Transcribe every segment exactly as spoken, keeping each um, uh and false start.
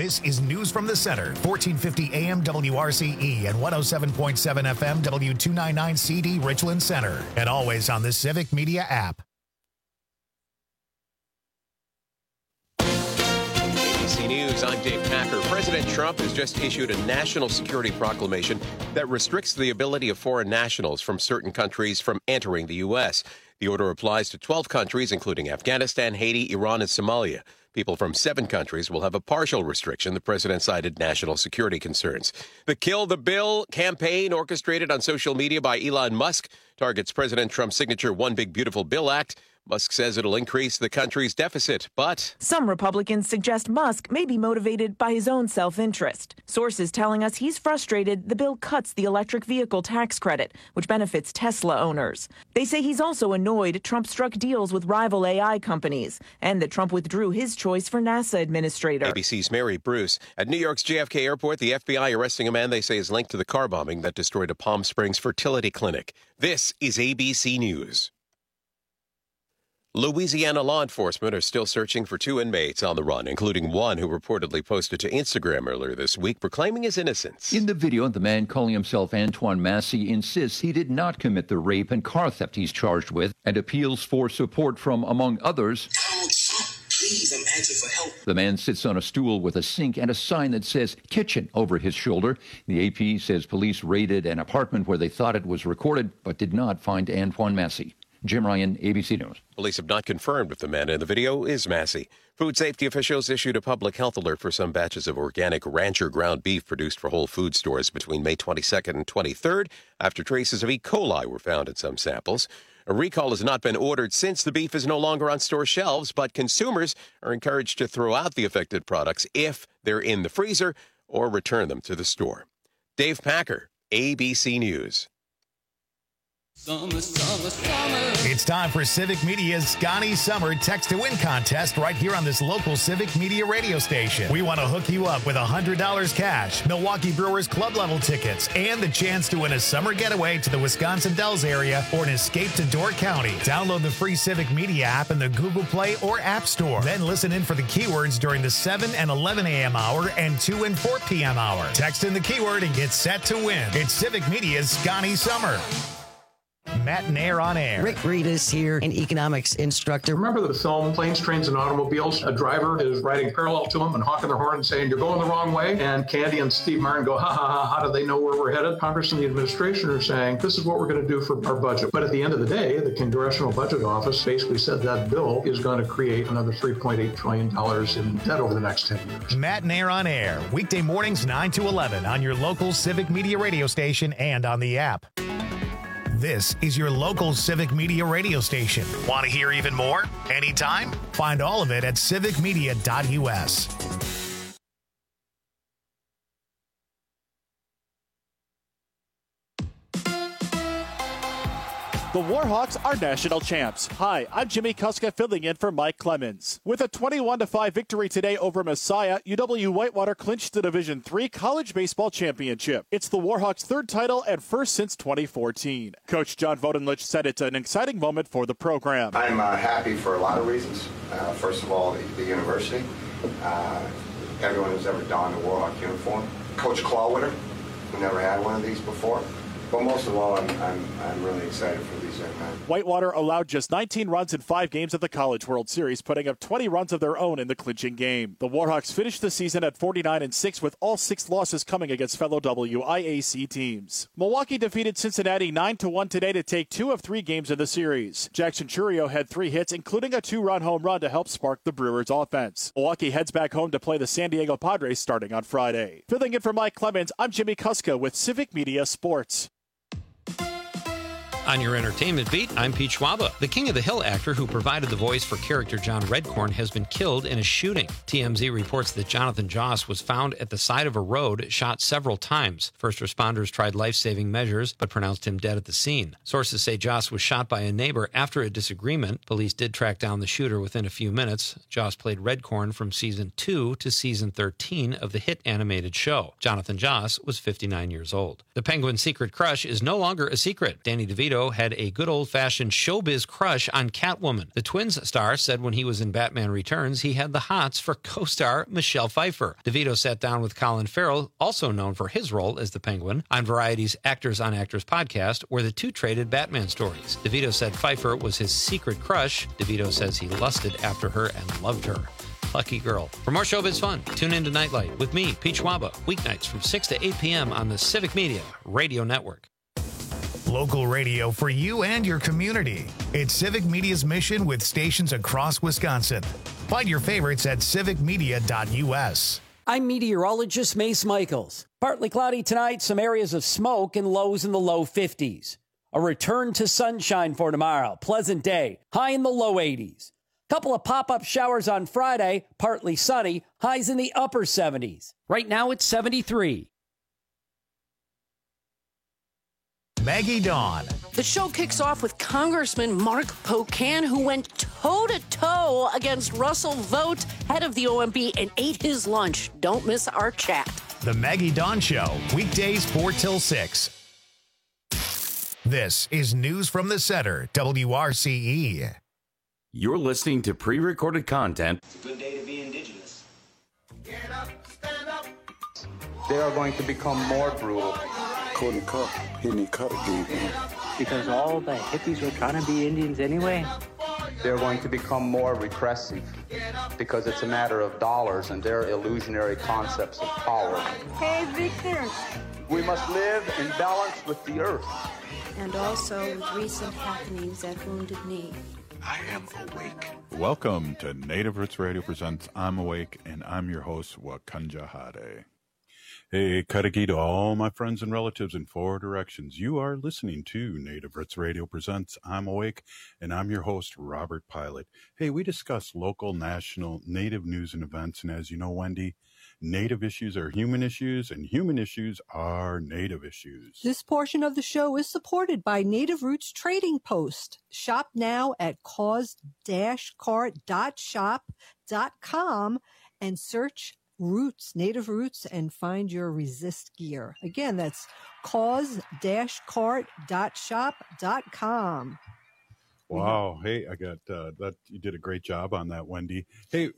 This is News from the Center, fourteen fifty A M W R C E and one oh seven point seven F M W two ninety-nine C D Richland Center. And always on the Civic Media app. A B C News, I'm Dave Packer. President Trump has just issued a national security proclamation that restricts the ability of foreign nationals from certain countries from entering the U S. The order applies to twelve countries, including Afghanistan, Haiti, Iran, and Somalia. People from seven countries will have a partial restriction. The president cited national security concerns. The Kill the Bill campaign, orchestrated on social media by Elon Musk, targets President Trump's signature One Big Beautiful Bill Act. Musk says it'll increase the country's deficit, but some Republicans suggest Musk may be motivated by his own self-interest. Sources telling us he's frustrated the bill cuts the electric vehicle tax credit, which benefits Tesla owners. They say he's also annoyed Trump struck deals with rival A I companies and that Trump withdrew his choice for NASA administrator. A B C's Mary Bruce. At New York's J F K Airport, the F B I arresting a man they say is linked to the car bombing that destroyed a Palm Springs fertility clinic. This is A B C News. Louisiana law enforcement are still searching for two inmates on the run, including one who reportedly posted to Instagram earlier this week proclaiming his innocence. In the video, the man calling himself Antoine Massey insists he did not commit the rape and car theft he's charged with and appeals for support from, among others, Donald Trump, please, I'm asking for help. The man sits on a stool with a sink and a sign that says kitchen over his shoulder. The A P says police raided an apartment where they thought it was recorded but did not find Antoine Massey. Jim Ryan, A B C News. Police have not confirmed if the man in the video is Massey. Food safety officials issued a public health alert for some batches of organic rancher ground beef produced for Whole Food stores between May twenty-second and twenty-third after traces of E. coli were found in some samples. A recall has not been ordered since the beef is no longer on store shelves, but consumers are encouraged to throw out the affected products if they're in the freezer or return them to the store. Dave Packer, A B C News. Summer, summer, summer. It's time for Civic Media's Scotty Summer Text to Win contest right here on this local Civic Media radio station. We want to hook you up with one hundred dollars cash, Milwaukee Brewers club level tickets, and the chance to win a summer getaway to the Wisconsin Dells area or an escape to Door County. Download the free Civic Media app in the Google Play or App Store. Then listen in for the keywords during the seven and eleven a.m. hour and two and four p.m. hour. Text in the keyword and get set to win. It's Civic Media's Scotty Summer. Matt and Air on Air. Rick Reedus here, an economics instructor. Remember the film Planes, Trains, and Automobiles? A driver is riding parallel to him and honking their horn and saying, you're going the wrong way. And Candy and Steve Martin go, ha, ha, ha, how do they know where we're headed? Congress and the administration are saying, this is what we're going to do for our budget. But at the end of the day, the Congressional Budget Office basically said that bill is going to create another three point eight trillion dollars in debt over the next ten years. Matt and Air on Air, weekday mornings nine to eleven on your local Civic Media radio station and on the app. This is your local Civic Media radio station. Want to hear even more? Anytime? Find all of it at civic media dot u s. The Warhawks are national champs. Hi, I'm Jimmy Kuska filling in for Mike Clemens. With a twenty-one to five victory today over Messiah, U W Whitewater clinched the Division three College Baseball Championship. It's the Warhawks' third title and first since twenty fourteen. Coach John Vodenlich said it's an exciting moment for the program. I'm uh, happy for a lot of reasons. Uh, first of all, the, the university. Uh, everyone who's ever donned a Warhawk uniform. Coach Clawwitter, who never had one of these before. But most of all, I'm, I'm, I'm really excited for these young men. Whitewater allowed just nineteen runs in five games at the College World Series, putting up twenty runs of their own in the clinching game. The Warhawks finished the season at forty-nine and six, with all six losses coming against fellow W I A C teams. Milwaukee defeated Cincinnati nine to one today to take two of three games in the series. Jackson Churio had three hits, including a two-run home run to help spark the Brewers' offense. Milwaukee heads back home to play the San Diego Padres starting on Friday. Filling in for Mike Clemens, I'm Jimmy Kuska with Civic Media Sports. On your entertainment beat, I'm Pete Schwaba. The King of the Hill actor who provided the voice for character John Redcorn has been killed in a shooting. T M Z reports that Jonathan Joss was found at the side of a road, shot several times. First responders tried life-saving measures, but pronounced him dead at the scene. Sources say Joss was shot by a neighbor after a disagreement. Police did track down the shooter within a few minutes. Joss played Redcorn from season two to season thirteen of the hit animated show. Jonathan Joss was fifty-nine years old. The Penguin's secret crush is no longer a secret. Danny DeVito DeVito had a good old-fashioned showbiz crush on Catwoman. The Twins star said when he was in Batman Returns, he had the hots for co-star Michelle Pfeiffer. DeVito sat down with Colin Farrell, also known for his role as the Penguin, on Variety's Actors on Actors podcast, where the two traded Batman stories. DeVito said Pfeiffer was his secret crush. DeVito says he lusted after her and loved her. Lucky girl. For more showbiz fun, tune in to Nightlight with me, Pete Schwaba, weeknights from six to eight p.m. on the Civic Media Radio Network. Local radio for you and your community. It's Civic Media's mission with stations across Wisconsin. Find your favorites at civic media dot u s. I'm meteorologist Mace Michaels. Partly cloudy tonight, some areas of smoke and lows in the low fifties. A return to sunshine for tomorrow. Pleasant day, high in the low eighties. Couple of pop-up showers on Friday, partly sunny, highs in the upper seventies. Right now it's seventy-three. Maggie Dawn. The show kicks off with Congressman Mark Pocan, who went toe-to-toe against Russell Vought, head of the O M B, and ate his lunch. Don't miss our chat. The Maggie Dawn Show, weekdays four till six. This is News from the Center, W R C E. You're listening to pre-recorded content. It's a good day to be indigenous. Get up, stand up. They are going to become more brutal. Couldn't cut. He didn't cut again. Because all the hippies were trying to be Indians anyway. They're going to become more repressive because it's a matter of dollars and their illusionary concepts of power. Hey, Victor. We must live in balance with the earth. And also with recent happenings at Wounded Knee. I am awake. Welcome to Native Roots Radio Presents I'm Awake, and I'm your host, Wakanja Hade. Hey, Karagi to all my friends and relatives in four directions. You are listening to Native Roots Radio Presents I'm Awake, and I'm your host, Robert Pilot. Hey, we discuss local, national, Native news and events, and as you know, Wendy, Native issues are human issues, and human issues are Native issues. This portion of the show is supported by Native Roots Trading Post. Shop now at cause dash cart dot shop dot com and search Roots, Native Roots, and find your resist gear. Again, that's cause dash cart dot shop dot com. Wow. Hey, I got uh, that. You did a great job on that, Wendy. Hey,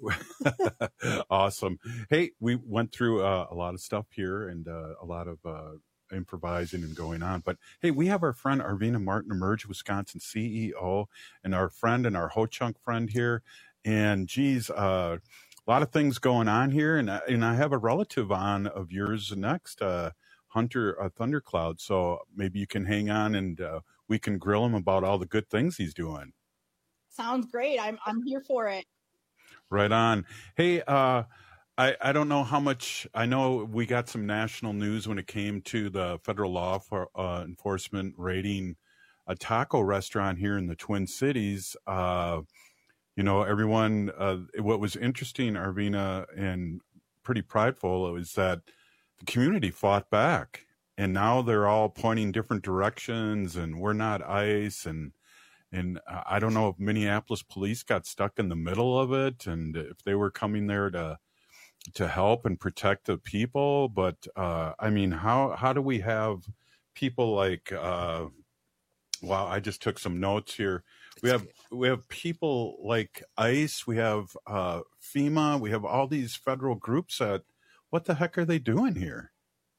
awesome. Hey, we went through uh, a lot of stuff here and uh, a lot of uh, improvising and going on. But hey, we have our friend Arvina Martin, Emerge Wisconsin C E O, and our friend and our Ho-Chunk friend here. And geez, uh, a lot of things going on here. And, and I have a relative on of yours next, uh, Hunter uh, Thundercloud. So maybe you can hang on and uh, we can grill him about all the good things he's doing. Sounds great. I'm I'm here for it. Right on. Hey, uh, I, I don't know how much, I know we got some national news when it came to the federal law for uh, enforcement raiding a taco restaurant here in the Twin Cities. Uh, you know, everyone, uh, what was interesting, Arvina, and pretty prideful, was that the community fought back. And now they're all pointing different directions, and we're not ICE. And and I don't know if Minneapolis police got stuck in the middle of it, and if they were coming there to to help and protect the people. But uh, I mean, how how do we have people like? Uh, wow, I just took some notes here. We have we have people like ICE. We have uh, FEMA. We have all these federal groups that. What the heck are they doing here?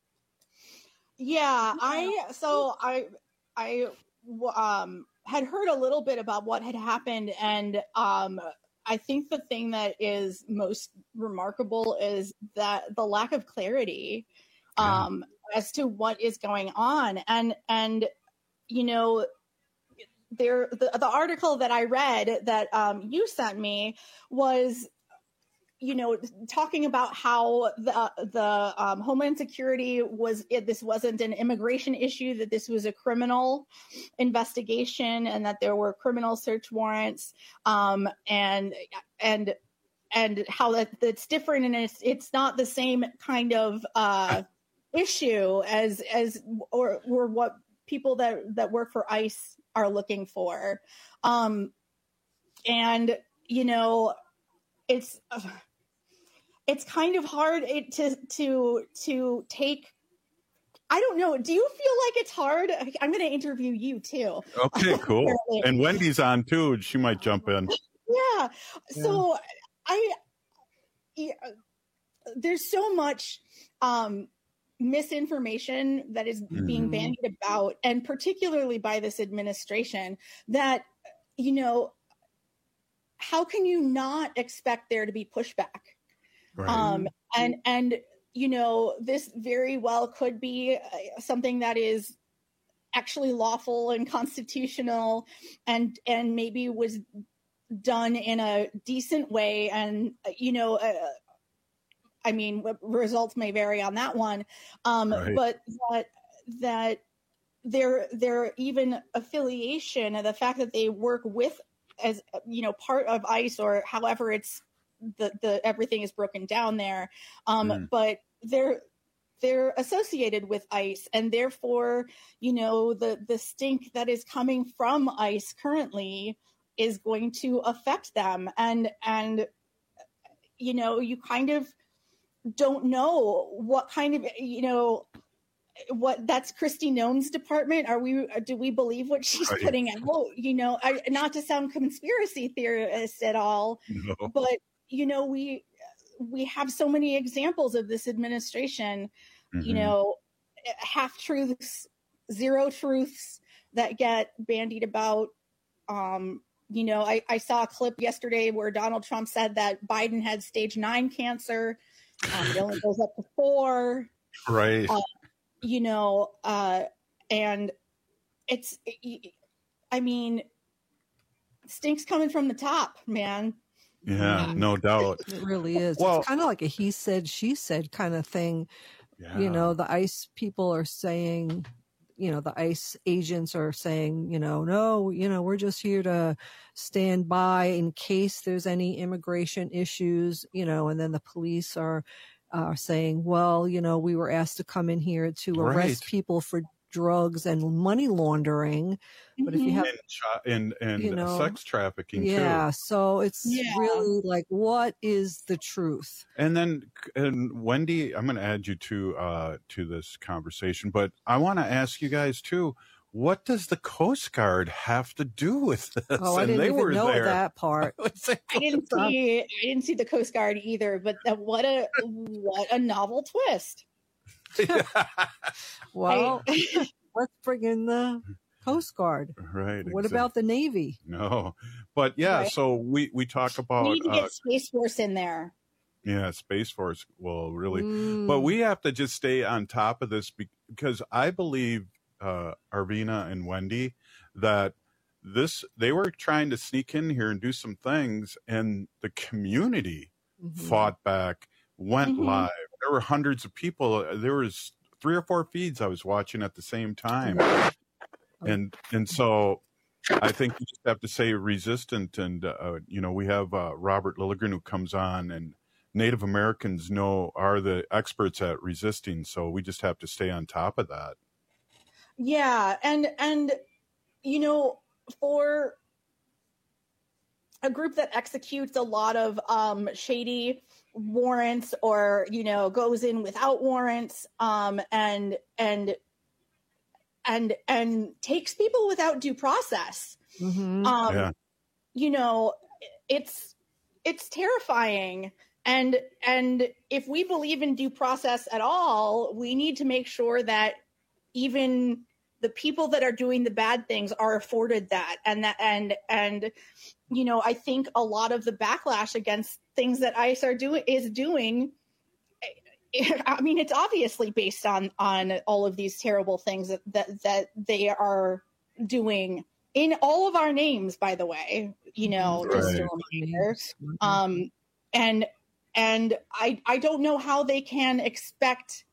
Yeah, I so I I um had heard a little bit about what had happened, and um I think the thing that is most remarkable is that the lack of clarity um yeah. as to what is going on, and and you know there the, the article that I read that um you sent me was you know, talking about how the the um, Homeland Security was, it, this wasn't an immigration issue, that this was a criminal investigation, and that there were criminal search warrants, um, and and and how that that's different, and it's it's not the same kind of uh, issue as as or or what people that that work for ICE are looking for, um, and you know, it's. Uh, It's kind of hard to to to take I don't know. Do you feel like it's hard? I'm going to interview you too. Okay, cool. And Wendy's on too. She might jump in. Yeah. So I, yeah, there's so much um, misinformation that is being Mhm. bandied about, and particularly by this administration, that, you know, how can you not expect there to be pushback? Right. Um, and, and, you know, this very well could be uh, something that is actually lawful and constitutional, and, and maybe was done in a decent way. And, uh, you know, uh, I mean, results may vary on that one. Um, Right. but that, that their, their even affiliation and the fact that they work with, as, you know, part of ICE, or however it's, the the everything is broken down there, um Mm. but they're they're associated with ICE, and therefore, you know, the the stink that is coming from ICE currently is going to affect them, and and you know, you kind of don't know what kind of, you know, what that's Kristi Noem's department. Are we, do we believe what she's Right. putting out? You know, I, not to sound conspiracy theorist at all, No. but you know, we we have so many examples of this administration, you Mhm. know, half truths, zero truths that get bandied about. Um, you know, I, I saw a clip yesterday where Donald Trump said that Biden had stage nine cancer. Um, it only goes up to four. Right. Uh, you know, uh, and it's, I mean, stink's coming from the top, man. Yeah, no doubt. It really is. Well- It's kind of like a he said, she said kind of thing. Yeah. You know, the ICE people are saying, you know, the ICE agents are saying, you know, no, you know, we're just here to stand by in case there's any immigration issues, you know, and then the police are are saying, well, you know, we were asked to come in here to arrest Right. people for drugs and money laundering. But if you have And, chi- and, and You know, sex trafficking yeah, too. so it's Yeah. really like, what is the truth? And then, and Wendy, I'm going to add you to uh, to this conversation, but I want to ask you guys too. What does the Coast Guard have to do with this? Oh, I and didn't they even were know there. that part. I didn't see I didn't see the Coast Guard either, but that, what a what a novel twist. Well, let's bring in the Coast Guard. Right. What exactly. about the Navy? No, but yeah. Right. So we we talk about We need to uh, get Space Force in there. yeah, Space Force will really, Mm. but we have to just stay on top of this be- because I believe uh, Arvina and Wendy that this they were trying to sneak in here and do some things, and the community Mhm. fought back, went Mhm. live. There were hundreds of people. There was three or four feeds I was watching at the same time, and and so I think you just have to say resistant. And uh, you know, we have uh, Robert Lilligren who comes on, and Native Americans know are the experts at resisting. So we just have to stay on top of that. Yeah, and and you know, for a group that executes a lot of um, shady warrants, or you know, goes in without warrants, um, and and and and takes people without due process, Mhm. um, Yeah. you know, it's it's terrifying. And and if we believe in due process at all, we need to make sure that even the people that are doing the bad things are afforded that. And that and and you know, I think a lot of the backlash against things that ICE are doing is doing. I mean, it's obviously based on on all of these terrible things that that, that they are doing in all of our names, by the way. You know, just a Right. reminder. Um, and and I I don't know how they can expect,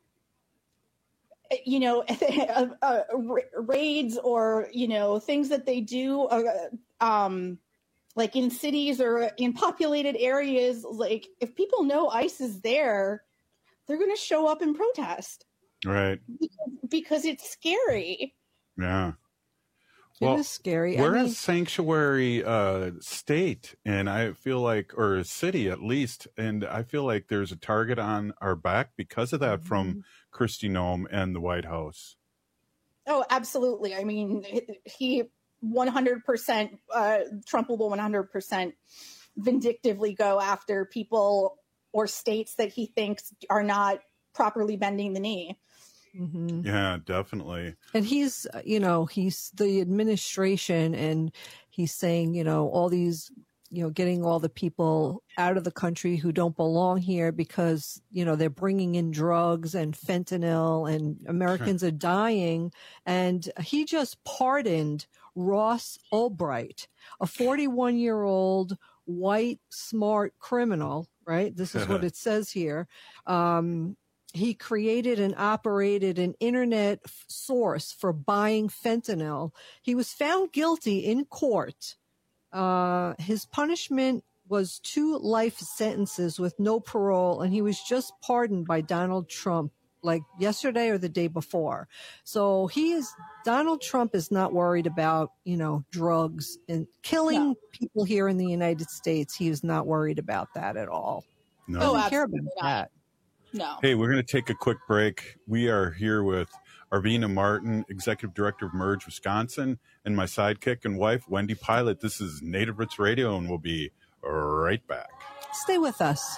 you know, uh, uh, raids or you know things that they do, uh, um, like in cities or in populated areas. Like if people know ICE is there, they're going to show up and protest Right. because, because it's scary. Yeah. Well, it is scary. We're I mean, a sanctuary uh, state, and I feel like, or a city at least, and I feel like there's a target on our back because of that mm-hmm. from Kristi Noem and the White House. Oh, absolutely. I mean, he one hundred percent, uh, Trump will one hundred percent vindictively go after people or states that he thinks are not properly bending the knee. Mm-hmm. Yeah, definitely. And he's, you know, he's the administration, and he's saying, you know, all these, you know, getting all the people out of the country who don't belong here because, you know, they're bringing in drugs and fentanyl and Americans sure. are dying. And he just pardoned Ross Ulbright, a forty-one year old white, smart criminal, right? This is what it says here. Um, He created and operated an internet f- source for buying fentanyl. He was found guilty in court. Uh, his punishment was two life sentences with no parole, and he was just pardoned by Donald Trump, like yesterday or the day before. So he is, Donald Trump is not worried about, you know, drugs and killing no. people here in the United States. He is not worried about that at all. No. He doesn't Oh, care about not. that. No. Hey, we're going to take a quick break. We are here with Arvina Martin, Executive Director of Merge Wisconsin, and my sidekick and wife, Wendy Pilot. This is Native Roots Radio, and we'll be right back. Stay with us.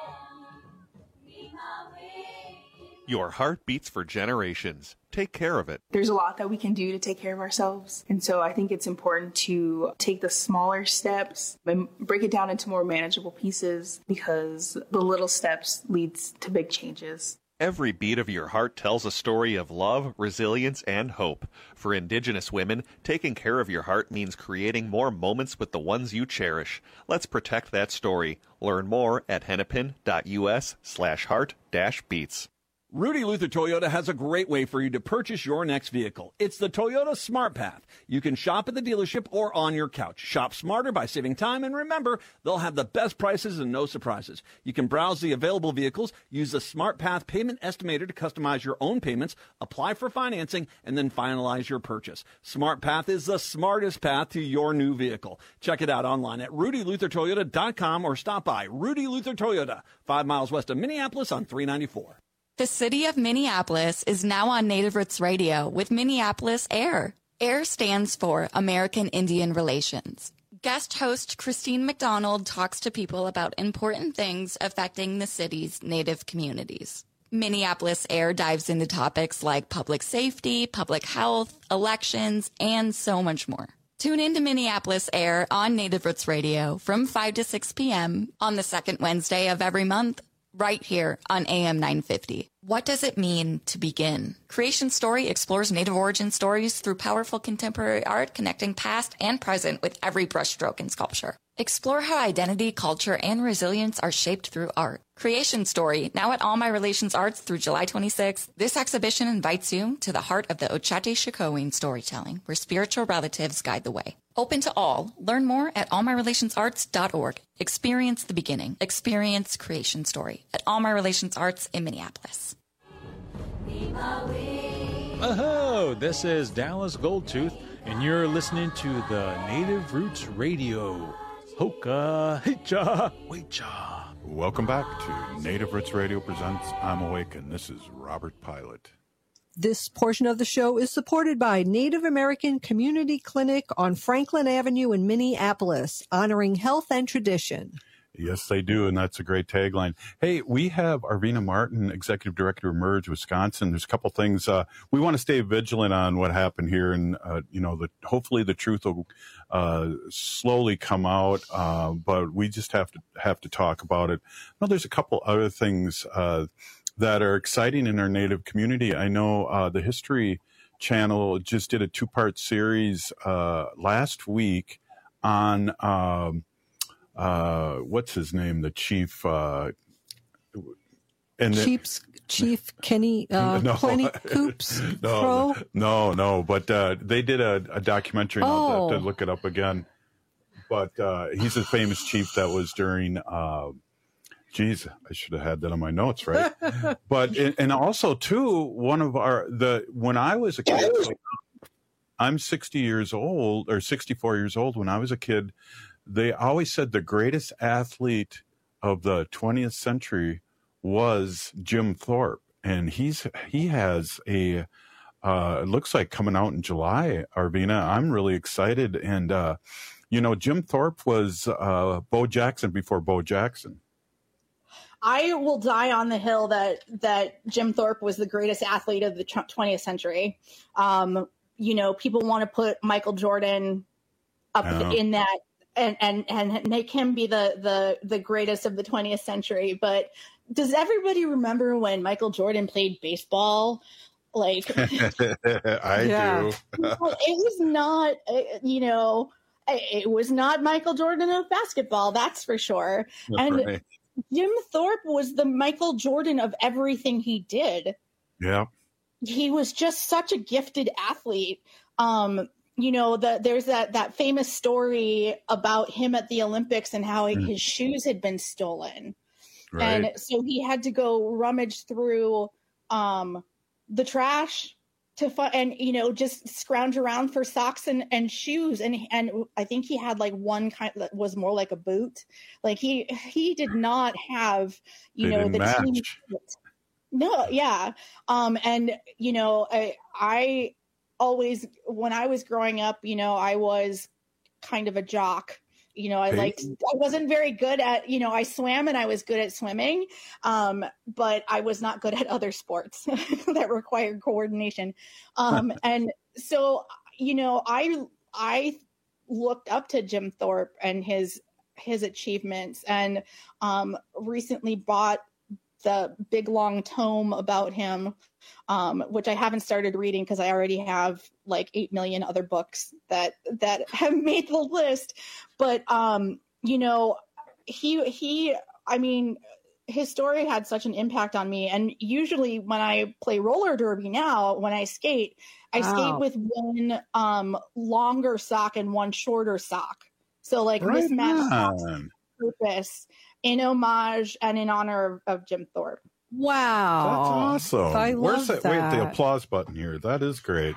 Your heart beats for generations. Take care of it. There's a lot that we can do to take care of ourselves. And so I think it's important to take the smaller steps and break it down into more manageable pieces, because the little steps leads to big changes. Every beat of your heart tells a story of love, resilience, and hope. For Indigenous women, taking care of your heart means creating more moments with the ones you cherish. Let's protect that story. Learn more at hennepin.us slash heart dash beats. Rudy Luther Toyota has a great way for you to purchase your next vehicle. It's the Toyota Smart Path. You can shop at the dealership or on your couch. Shop smarter by saving time, and remember, they'll have the best prices and no surprises. You can browse the available vehicles, use the Smart Path payment estimator to customize your own payments, apply for financing, and then finalize your purchase. Smart Path is the smartest path to your new vehicle. Check it out online at rudy luther toyota dot com or stop by Rudy Luther Toyota, five miles west of Minneapolis on three ninety-four. The city of Minneapolis is now on Native Roots Radio with Minneapolis AIR. AIR stands for American Indian Relations. Guest host Christine McDonald talks to people about important things affecting the city's Native communities. Minneapolis AIR dives into topics like public safety, public health, elections, and so much more. Tune in to Minneapolis AIR on Native Roots Radio from five to six p.m. on the second Wednesday of every month, right here on A M nine fifty. What does it mean to begin? Creation Story explores Native origin stories through powerful contemporary art, connecting past and present with every brushstroke in sculpture. Explore how identity, culture, and resilience are shaped through art. Creation Story, now at All My Relations Arts through July twenty-sixth. This exhibition invites you to the heart of the Ochate-Shikowin storytelling, where spiritual relatives guide the way. Open to all. Learn more at all my relations arts dot org. Experience the beginning. Experience Creation Story at All My Relations Arts in Minneapolis. Oh, this is Dallas Goldtooth, and you're listening to the Native Roots Radio. Hoka, hicha, wecha. Welcome back to Native Roots Radio presents I'm Awake, and this is Robert Pilot. This portion of the show is supported by Native American Community Clinic on Franklin Avenue in Minneapolis, honoring health and tradition. Yes, they do, and that's a great tagline. Hey, we have Arvina Martin, Executive Director of Merge Wisconsin. There's a couple things uh, we want to stay vigilant on what happened here, and uh, you know, the, hopefully the truth will uh, slowly come out. Uh, but we just have to have to talk about it. No, there's a couple other things uh, that are exciting in our Native community. I know uh, the History Channel just did a two-part series uh, last week on. Um, Uh, what's his name? The chief, uh, and the, Chiefs, Chief Kenny, uh, no, Plenty Coops, no, Crow? no, no, but, uh, they did a, a documentary. Oh. I'll have to look it up again, but, uh, he's a famous chief that was during, uh, geez, I should have had that on my notes, right? But, and also too, one of our, the, when I was a kid, I'm sixty years old or sixty-four years old. When I was a kid, they always said the greatest athlete of the twentieth century was Jim Thorpe. And he's he has a, uh, it looks like coming out in July, Arvina. I'm really excited. And, uh, you know, Jim Thorpe was uh, Bo Jackson before Bo Jackson. I will die on the hill that that Jim Thorpe was the greatest athlete of the twentieth century. Um, you know, people want to put Michael Jordan up Yeah. in that and, and and make him be the the the greatest of the twentieth century. But does everybody remember when Michael Jordan played baseball? Like, I Yeah. do. well, it was not, uh, you know, it it was not Michael Jordan of basketball, that's for sure. And Right. Jim Thorpe was the Michael Jordan of everything he did. Yeah. He was just such a gifted athlete. Um, you know, the, there's that that famous story about him at the Olympics and how Mm. his shoes had been stolen. Right. And so he had to go rummage through um, the trash to find, and you know, just scrounge around for socks and, and shoes. And and I think he had like one kind that was more like a boot. Like he he did not have, you They know, didn't the team match. fit. No, yeah. Um, and you know, I I always when I was growing up, you know, I was kind of a jock. You know, I Hey. liked, I wasn't very good at, you know, I swam and I was good at swimming, um, but I was not good at other sports that required coordination. Um, and so, you know, I, I looked up to Jim Thorpe and his, his achievements, and um, recently bought the big long tome about him, um, which I haven't started reading because I already have like eight million other books that that have made the list. But um, you know, he he, I mean, his story had such an impact on me. And usually when I play roller derby now, when I skate, I Wow. skate with one um, longer sock and one shorter sock. So like Right mismatched socks on. on purpose in homage and in honor of, of Jim Thorpe. Wow. That's awesome. I Where's love that? Wait, the that. applause button here. That is great.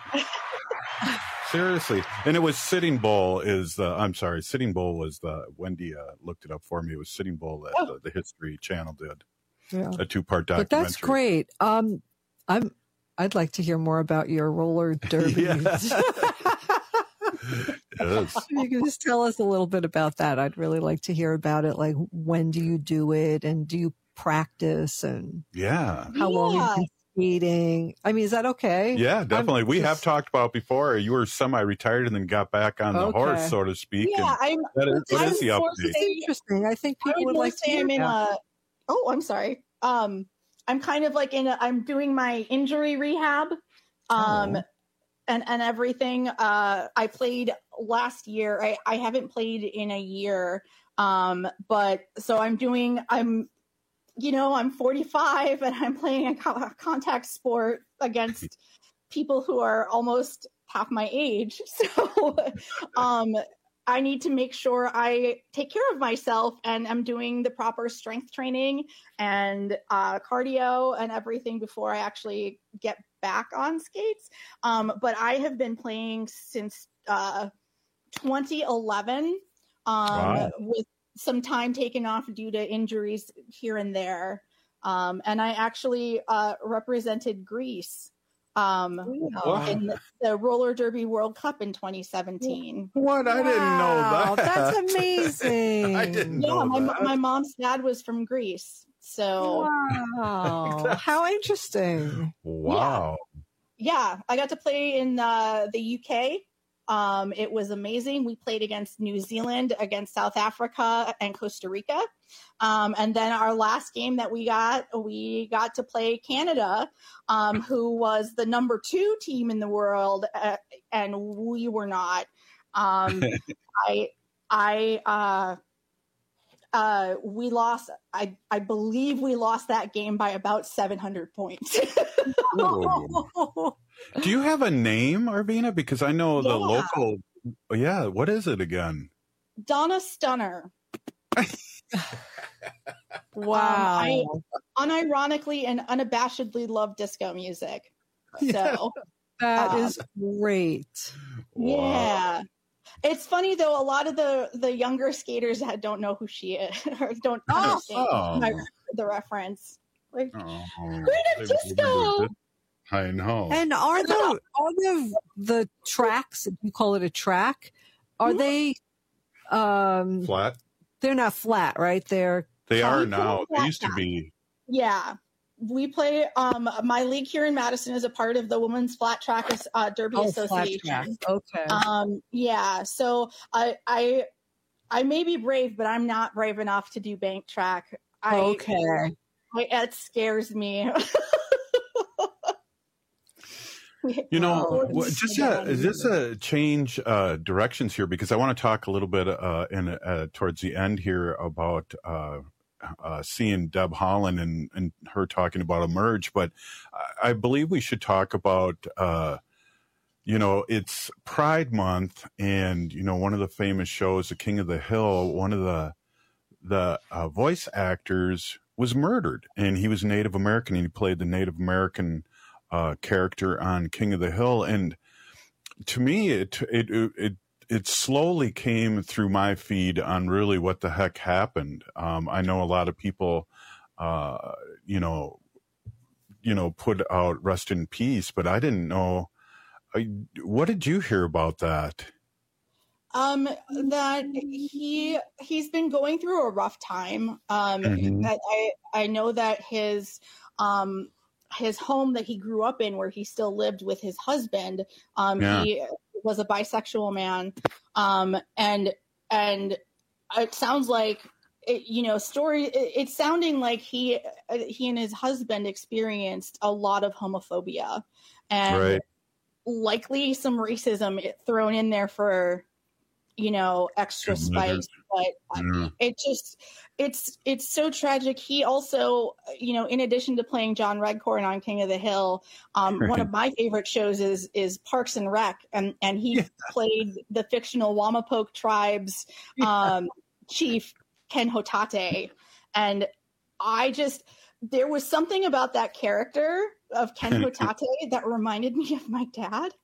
Seriously. And it was Sitting Bull is the, I'm sorry, Sitting Bull was the, Wendy uh, looked it up for me. It was Sitting Bull that Oh. the, the History Channel did. Yeah. A two-part But documentary. that's great. Um, I'm. I'd like to hear more about your roller derby. Yes. If you can just tell us a little bit about that. I'd really like to hear about it. Like, when do you do it, and do you practice, and Yeah. how long Yeah. have you been skating? I mean, is that okay? Yeah, definitely. I'm We have just- talked about before. You were semi-retired and then got back on the Okay. horse, so to speak. Yeah, I'm. and that is, what I is the would more update? say- Interesting. I think I people would would more like to say hear I'm in that. a. Oh, I'm sorry. Um, I'm kind of like in a. I'm doing my injury rehab, um, Oh. and and everything. Uh, I played last year. I I haven't played in a year. Um, but so I'm doing. I'm, you know, I'm forty-five and I'm playing a co- contact sport against people who are almost half my age. So, um. I need to make sure I take care of myself, and I'm doing the proper strength training and uh, cardio and everything before I actually get back on skates. Um, but I have been playing since uh, twenty eleven, um, Wow. with some time taken off due to injuries here and there. Um, and I actually uh, represented Greece um, Wow. in the, the roller derby World Cup in twenty seventeen. What? I didn't know Wow, that. that's amazing. I didn't Yeah, know my, that. my mom's dad was from Greece. So Wow. How interesting. Wow. yeah, I got to play in uh, the U K. Um, it was amazing. We played against New Zealand, against South Africa, and Costa Rica. Um, and then our last game that we got, we got to play Canada, um, who was the number two team in the world, uh, and we were not. Um, I, I, uh, uh, we lost. I, I believe we lost that game by about seven hundred points. Ooh. Do you have a name, Arvina? Because I know the Yeah. local. Yeah. What is it again? Donna Stunner. Wow. Um, I unironically and unabashedly love disco music. So That um, is great. Yeah. It's funny though, a lot of the the younger skaters that don't know who she is or don't understand Oh. my, the reference. Like, Oh, Queen of Disco. I know. And are the are the the tracks, if you call it a track, are they um Flat? they're not flat, right? They're They are Concrete now. They flat used to top. be. Yeah. We play, um, my league here in Madison is a part of the Women's Flat Track uh, Derby oh, flat track. Association. Okay. Um, yeah. So I, I, I may be brave, but I'm not brave enough to do bank track. I, okay. I, it scares me. You know, Oh, wh- just a, just a change uh, directions here, because I want to talk a little bit uh, in uh, towards the end here about uh, uh, seeing Deb Holland and, and her talking about Emerge, but I, I believe we should talk about, uh, you know, it's Pride Month, and you know, one of the famous shows, The King of the Hill, one of the the uh, voice actors was murdered, and he was Native American, and he played the Native American Uh, character on King of the Hill. And to me, it, it, it, it slowly came through my feed on really what the heck happened. Um, I know a lot of people, uh, you know, you know, put out rest in peace, but I didn't know. I, what did you hear about that? Um, that he, he's been going through a rough time. Um, Mhm. that I, I know that his, um, his home that he grew up in, where he still lived with his husband, um, Yeah. he was a bisexual man. Um, and, and it sounds like, it, you know, story, it, it's sounding like he, he and his husband experienced a lot of homophobia and Right. likely some racism thrown in there for, you know, extra spice, but Yeah. it just, it's, it's so tragic. He also, you know, in addition to playing John Redcorn on King of the Hill, um, Right. one of my favorite shows is, is Parks and Rec. And, and he Yeah. played the fictional Wamapoke tribes, um, chief Ken Hotate. And I just, there was something about that character of Ken Hotate that reminded me of my dad.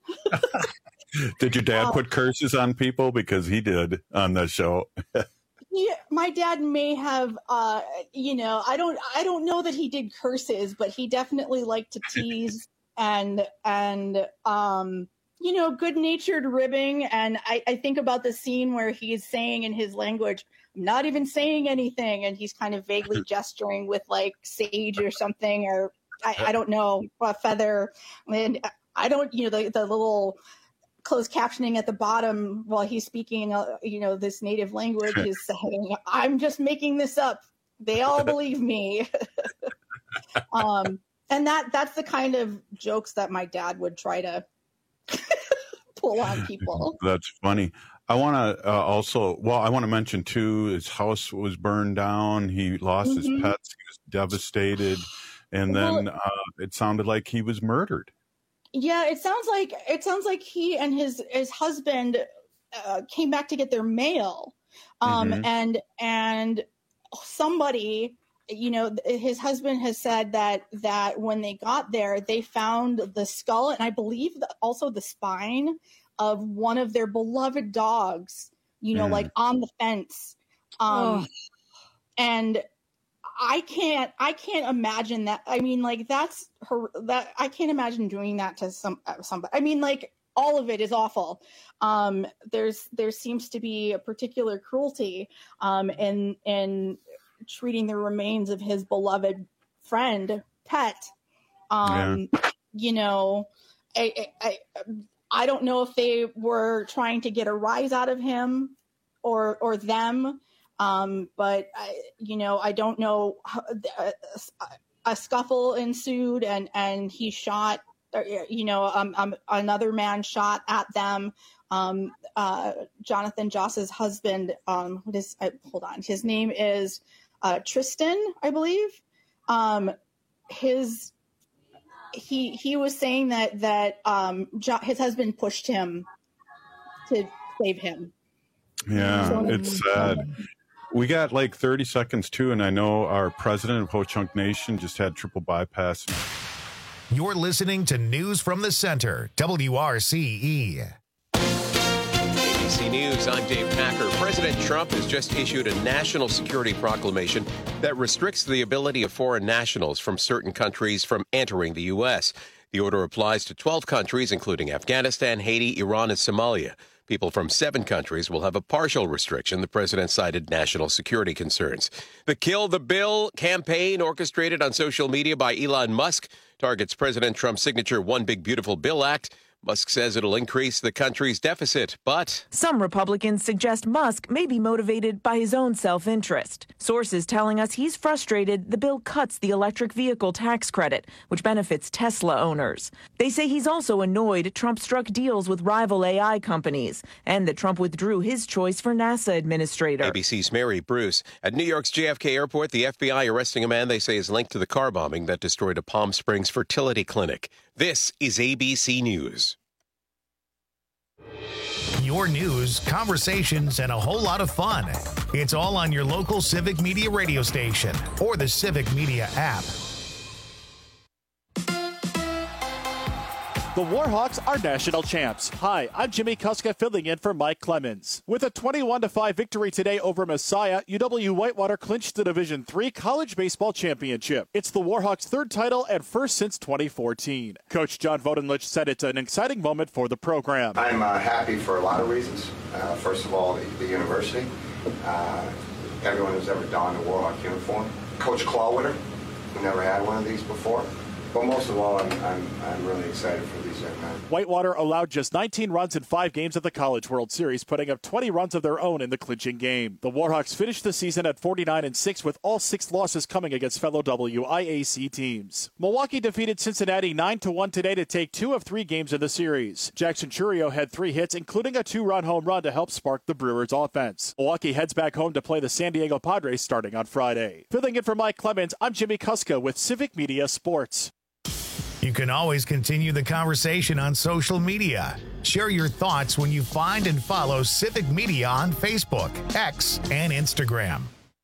Did your dad Um, put curses on people? Because he did on the show. Yeah, my dad may have, uh, you know, I don't, I don't know that he did curses, but he definitely liked to tease and, and, um, you know, good-natured ribbing. And I, I think about the scene where he's saying in his language, I'm not even saying anything. And he's kind of vaguely gesturing with like sage or something, or I, I don't know, a feather. And I don't, you know, the, the little closed captioning at the bottom while he's speaking, uh, you know, this native language is saying, I'm just making this up. They all believe me. um, and that that's the kind of jokes that my dad would try to pull on people. That's funny. I want to uh, also, well, I want to mention too, his house was burned down. He lost Mhm. his pets. He was devastated. And then Well- uh, it sounded like he was murdered. Yeah, it sounds like it sounds like he and his his husband uh, came back to get their mail, um, Mhm. and and somebody, you know, th- his husband has said that that when they got there, they found the skull and I believe that also the spine of one of their beloved dogs, you know, Mm. like on the fence, um, Oh. and I can't I can't imagine that. I mean, like that's her that I can't imagine doing that to some uh, somebody. I mean, like all of it is awful. Um, there's there seems to be a particular cruelty um, in in treating the remains of his beloved friend pet. Um, You know, I, I I I don't know if they were trying to get a rise out of him or or them. Um, but I, you know, I don't know. How, a, a scuffle ensued, and and he shot. You know, um, um, another man shot at them. Um, uh, Jonathan Joss's husband. Um, what is? Uh, hold on. His name is uh, Tristan, I believe. Um, his he he was saying that that um, jo- his husband pushed him to save him. Yeah, So- it's sad. We got like thirty seconds too, and I know our president of Ho Chunk Nation just had triple bypass. You're listening to News from the Center, W R C E. A B C News, I'm Dave Packer. President Trump has just issued a national security proclamation that restricts the ability of foreign nationals from certain countries from entering the U S. The order applies to twelve countries, including Afghanistan, Haiti, Iran, and Somalia. People from seven countries will have a partial restriction. The president cited national security concerns. The Kill the Bill campaign, orchestrated on social media by Elon Musk, targets President Trump's signature One Big Beautiful Bill Act. Musk says it'll increase the country's deficit, but some Republicans suggest Musk may be motivated by his own self-interest. Sources telling us he's frustrated the bill cuts the electric vehicle tax credit, which benefits Tesla owners. They say he's also annoyed Trump struck deals with rival A I companies and that Trump withdrew his choice for NASA administrator. A B C's Mary Bruce. At New York's J F K Airport, the F B I arresting a man they say is linked to the car bombing that destroyed a Palm Springs fertility clinic. This is A B C News. Your news, conversations, and a whole lot of fun. It's all on your local Civic Media radio station or the Civic Media app. The Warhawks are national champs. Hi, I'm Jimmy Kuska filling in for Mike Clemens. With a twenty-one to five victory today over Messiah, U W Whitewater clinched the Division three College Baseball Championship. It's the Warhawks' third title and first since twenty fourteen. Coach John Vodenlich said it's an exciting moment for the program. I'm uh, happy for a lot of reasons. Uh, first of all, the, the university. Uh, everyone who's ever donned a Warhawk uniform. Coach Clawwitter, who never had one of these before. But most of all, I'm, I'm, I'm really excited for these young men. Whitewater allowed just nineteen runs in five games at the College World Series, putting up twenty runs of their own in the clinching game. The Warhawks finished the season at forty-nine and six, with all six losses coming against fellow W I A C teams. Milwaukee defeated Cincinnati nine to one today to take two of three games in the series. Jackson Churio had three hits, including a two-run home run to help spark the Brewers' offense. Milwaukee heads back home to play the San Diego Padres starting on Friday. Filling in for Mike Clemens, I'm Jimmy Kuska with Civic Media Sports. You can always continue the conversation on social media. Share your thoughts when you find and follow Civic Media on Facebook, X, and Instagram.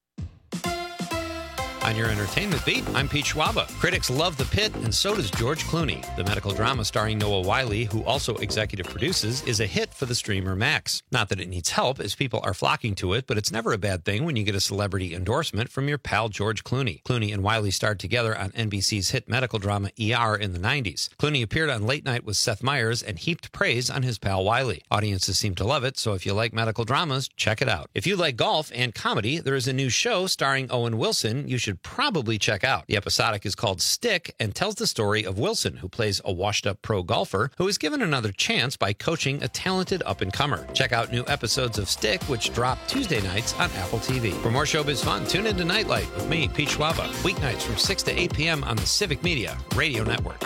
On your entertainment beat, I'm Pete Schwaba. Critics love The Pit, and so does George Clooney. The medical drama starring Noah Wyle, who also executive produces, is a hit for the streamer Max. Not that it needs help, as people are flocking to it, but it's never a bad thing when you get a celebrity endorsement from your pal George Clooney. Clooney and Wyle starred together on N B C's hit medical drama E R in the nineties. Clooney appeared on Late Night with Seth Meyers and heaped praise on his pal Wyle. Audiences seem to love it, so if you like medical dramas, check it out. If you like golf and comedy, there is a new show starring Owen Wilson you should probably check out. The episodic is called Stick and tells the story of Wilson, who plays a washed-up pro golfer who is given another chance by coaching a talented up-and-comer. Check out new episodes of Stick, which drop Tuesday nights on Apple T V. For more showbiz fun, tune into Nightlight with me, Pete Schwaba, weeknights from six to eight p.m. on the Civic Media Radio Network.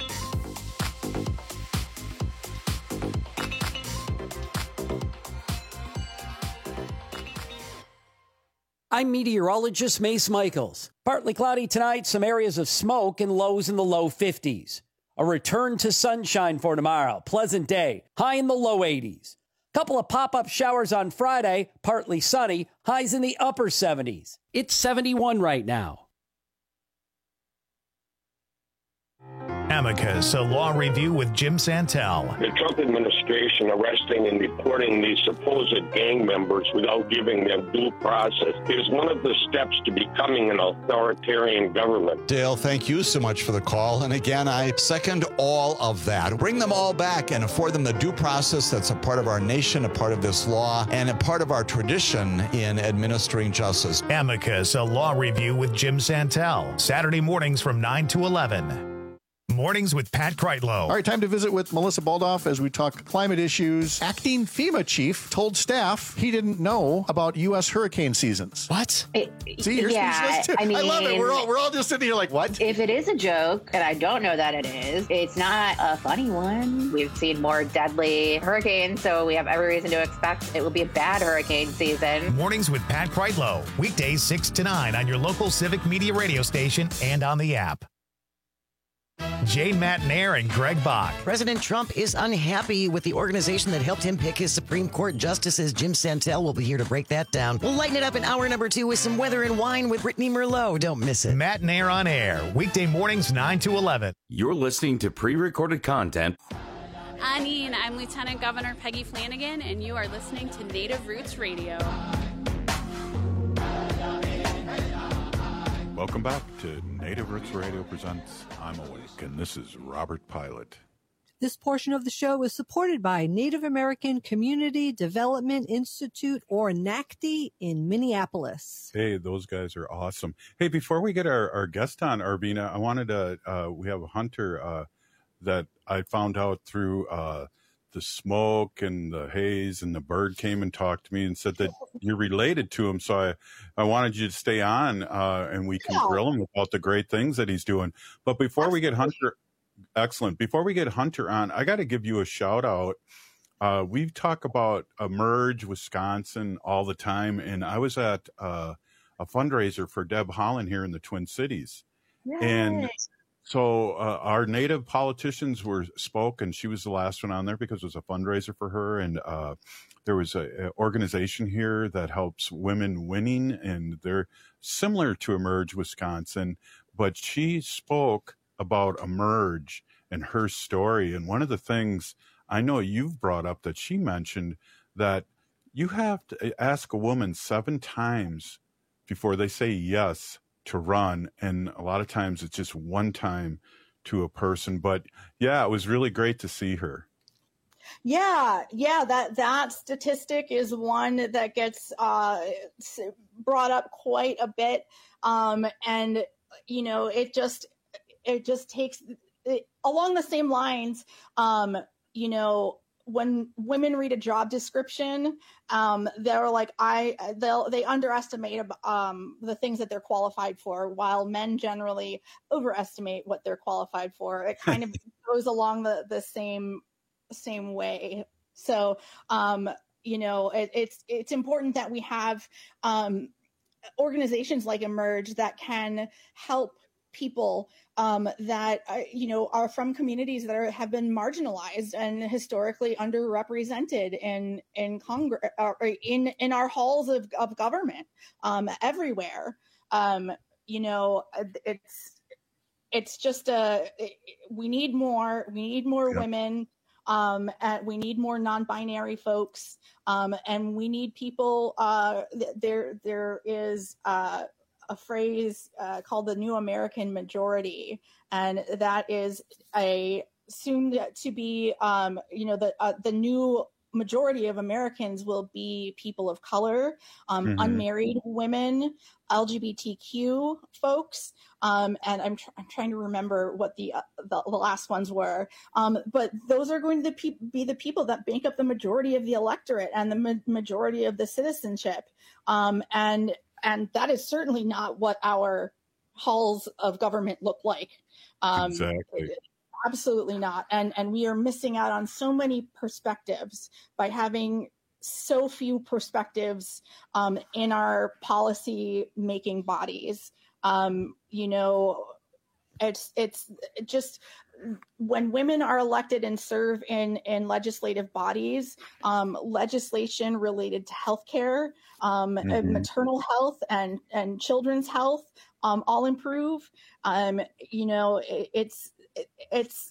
I'm meteorologist Mace Michaels. Partly cloudy tonight, some areas of smoke and lows in the low fifties. A return to sunshine for tomorrow. Pleasant day, high in the low eighties. Couple of pop-up showers on Friday, partly sunny, highs in the upper seventies. It's seventy-one right now. Amicus, a law review with Jim Santel. The Trump administration arresting and deporting these supposed gang members without giving them due process is one of the steps to becoming an authoritarian government. Dale, thank you so much for the call. And again, I second all of that. Bring them all back and afford them the due process that's a part of our nation, a part of this law, and a part of our tradition in administering justice. Amicus, a law review with Jim Santel. Saturday mornings from nine to eleven. Mornings with Pat Kreitlow. All right, time to visit with Melissa Baldoff as we talk climate issues. Acting FEMA chief told staff he didn't know about U S hurricane seasons. What? It, See, you're yeah, speechless too. I mean, I love it. We're all we're all just sitting here like, what? If it is a joke, and I don't know that it is, it's not a funny one. We've seen more deadly hurricanes, so we have every reason to expect it will be a bad hurricane season. Mornings with Pat Kreitlow. Weekdays six to nine on your local Civic Media radio station and on the app. Jane Matnair and Greg Bach. President Trump is unhappy with the organization that helped him pick his Supreme Court justices. Jim Santel will be here to break that down. We'll lighten it up in hour number two with some weather and wine with Brittany Merlot. Don't miss it. Matnair on air, weekday mornings nine to eleven. You're listening to pre-recorded content. Anine, I'm Lieutenant Governor Peggy Flanagan, and you are listening to Native Roots Radio. Welcome back to Native Roots Radio presents I'm Awake, and this is Robert Pilot. This portion of the show is supported by Native American Community Development Institute, or NACD, in Minneapolis. Hey, those guys are awesome. Hey, before we get our, our guest on, Arvina, I wanted to, uh, we have a hunter uh, that I found out through uh, the smoke and the haze, and the bird came and talked to me and said that you're related to him. So I, I wanted you to stay on uh, and we can yeah. grill him about the great things that he's doing. But before Absolutely. we get Hunter, excellent. Before we get Hunter on, I got to give you a shout out. Uh, we talk about Emerge Wisconsin all the time. And I was at uh, a fundraiser for Deb Holland here in the Twin Cities. Yay. And So uh, our Native politicians were spoke, and she was the last one on there because it was a fundraiser for her. And uh, there was an organization here that helps women winning, and they're similar to Emerge Wisconsin. But she spoke about Emerge and her story. And one of the things I know you've brought up that she mentioned, that you have to ask a woman seven times before they say yes to run, and a lot of times it's just one time to a person. But yeah, it was really great to see her. Yeah, yeah, that that statistic is one that gets uh, brought up quite a bit, um, and you know, it just it just takes it, along the same lines. Um, you know, when women read a job description, um, they're like, I, they'll, they underestimate um, the things that they're qualified for, while men generally overestimate what they're qualified for. It kind of goes along the, the same, same way. So, um, you know, it, it's, it's important that we have um, organizations like Emerge that can help people um, that, uh, you know, are from communities that are, have been marginalized and historically underrepresented in, in Congress, or in, in our halls of, of government, um, everywhere. Um, you know, it's, it's just a, we need more, we need more yeah. women, um, and we need more non-binary folks. Um, and we need people, uh, th- there, there is, uh, a phrase uh, called the New American Majority, and that is a assumed to be, um, you know, the uh, the new majority of Americans will be people of color, um, mm-hmm. unmarried women, L G B T Q folks, um, and I'm tr- I'm trying to remember what the, uh, the the last ones were, um, but those are going to pe- be the people that make up the majority of the electorate and the ma- majority of the citizenship, um, and And that is certainly not what our halls of government look like. Um, exactly. Absolutely not. And and we are missing out on so many perspectives by having so few perspectives um, in our policy making bodies. Um, you know, it's it's just when women are elected and serve in, in legislative bodies, um, legislation related to healthcare, um, mm-hmm. and maternal health and, and children's health, um, all improve. Um, you know, it, it's, it, it's,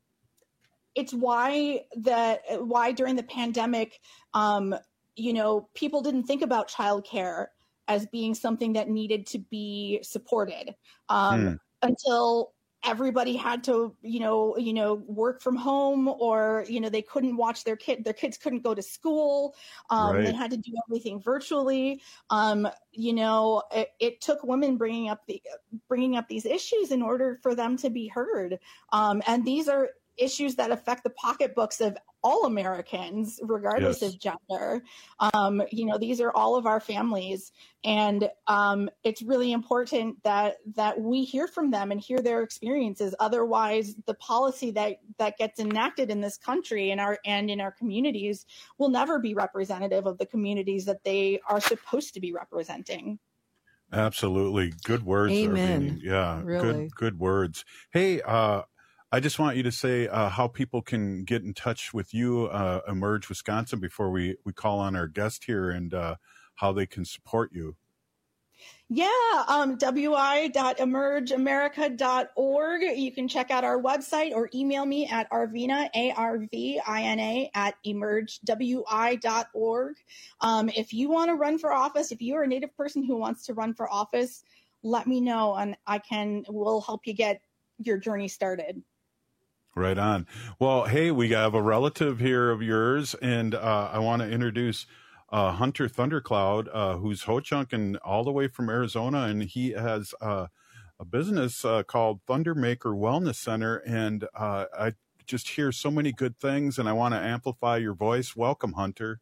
it's why that, why during the pandemic, um, you know, people didn't think about childcare as being something that needed to be supported, um, mm. until everybody had to, you know, you know, work from home, or, you know, they couldn't watch their kid, their kids couldn't go to school. Um, right. They had to do everything virtually. Um, you know, it, it took women bringing up the, bringing up these issues in order for them to be heard. Um, and these are issues that affect the pocketbooks of all Americans, regardless yes. of gender. Um, you know, these are all of our families, and um, it's really important that that we hear from them and hear their experiences. Otherwise, the policy that that gets enacted in this country and our and in our communities will never be representative of the communities that they are supposed to be representing. Absolutely. Good words. Amen. Arvini. Yeah. Really. Good, good words. Hey, uh, I just want you to say uh, how people can get in touch with you, uh, Emerge Wisconsin, before we, we call on our guest here, and uh, how they can support you. Yeah, um, w i dot emerge america dot org. You can check out our website or email me at arvina, A R V I N A, at emerge w i dot org. Um, if you want to run for office, if you're a Native person who wants to run for office, let me know, and I can, we'll help you get your journey started. Right on. Well, hey, we have a relative here of yours, and uh, I want to introduce Uh, Hunter Thundercloud, uh, who's Ho-Chunk all the way from Arizona, and he has uh, a business uh, called Thundermaker Wellness Center, and uh, I just hear so many good things, and I want to amplify your voice. Welcome, Hunter.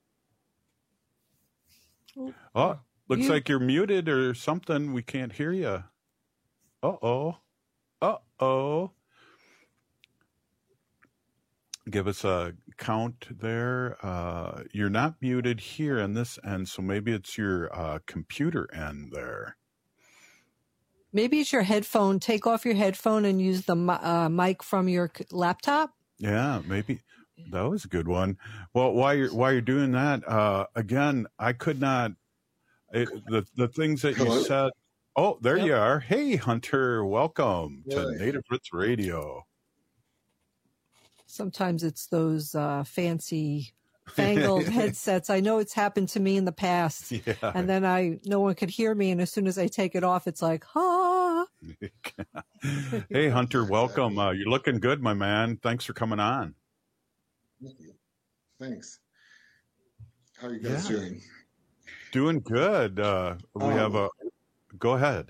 Oh, looks you... like you're muted or something. We can't hear you. Uh-oh. Uh-oh. Give us a count there. Uh, you're not muted here on this end, so maybe it's your uh, computer end there. Maybe it's your headphone. Take off your headphone and use the uh, mic from your laptop. Yeah, maybe that was a good one. Well, while you're while you're doing that, uh, again, I could not. It, the the things that you Hello? said. Oh, there yep. you are. Hey, Hunter, welcome yeah. to Native Roots Radio. Sometimes it's those uh, fancy, fangled headsets. I know it's happened to me in the past. Yeah. And then I, no one could hear me. And as soon as I take it off, it's like, ah. Hey, Hunter, welcome. Uh, you're looking good, my man. Thanks for coming on. Thank you. Thanks. How are you guys yeah. doing? Doing good. Uh, we um, have a, go ahead.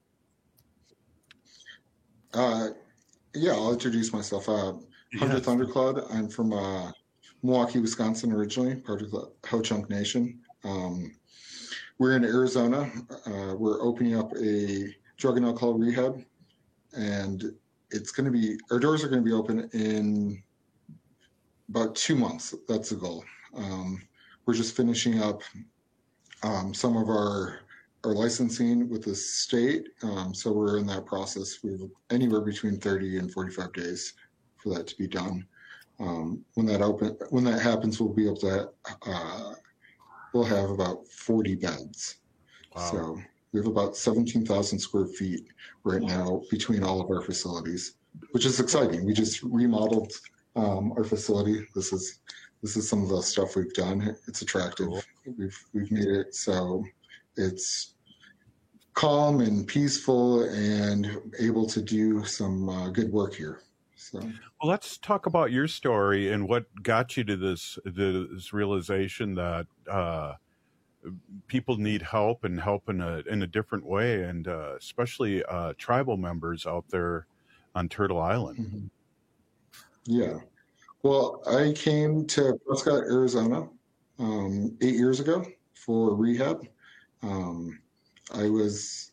Uh, yeah, I'll introduce myself. Uh, Hunter yes. Thundercloud. I'm from uh, Milwaukee, Wisconsin originally, part of the Ho-Chunk Nation. Um, we're in Arizona. Uh, we're opening up a drug and alcohol rehab, and it's going to be, our doors are going to be open in about two months. That's the goal. Um, we're just finishing up um, some of our our licensing with the state, um, so we're in that process. We have anywhere between thirty and forty-five days for that to be done. Um, when that open, when that happens, we'll be able to, uh, we'll have about forty beds. Wow. So we have about seventeen thousand square feet right now between all of our facilities, which is exciting. We just remodeled um, our facility. This is, this is some of the stuff we've done. It's attractive. Cool. We've, we've made it so it's calm and peaceful and able to do some uh, good work here. So, well, let's talk about your story and what got you to this, this realization that uh, people need help and help in a in a different way, and uh, especially uh, tribal members out there on Turtle Island. Mm-hmm. Yeah. Well, I came to Prescott, Arizona, um, eight years ago for rehab. Um, I was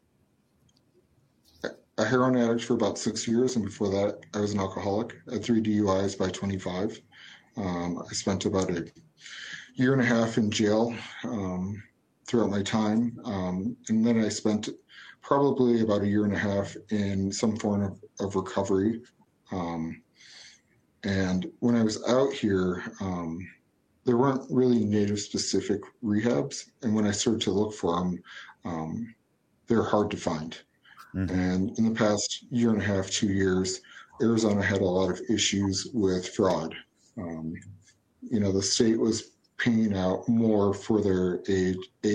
a heroin addict for about six years, and before that, I was an alcoholic. I had three D U Is by twenty-five. Um, I spent about a year and a half in jail um, throughout my time, um, and then I spent probably about a year and a half in some form of, of recovery. Um, and when I was out here, um, there weren't really Native-specific rehabs, and when I started to look for them, um, they're hard to find. Mm-hmm. And in the past year and a half, two years, Arizona had a lot of issues with fraud. Um, you know, the state was paying out more for their A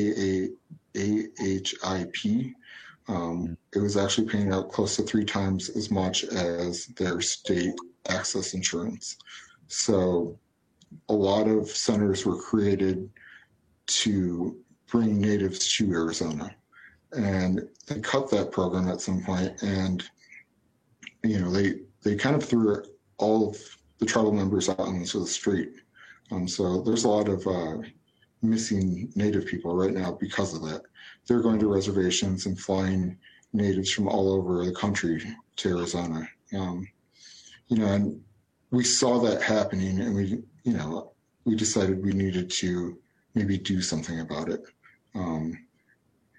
H I P. Um, it was actually paying out close to three times as much as their state access insurance. So a lot of centers were created to bring natives to Arizona. And they cut that program at some point, and you know they they kind of threw all of the tribal members out into the street. Um, so there's a lot of uh, missing Native people right now because of that. They're going to reservations and flying natives from all over the country to Arizona. Um, you know, and we saw that happening, and we you know we decided we needed to maybe do something about it. Um,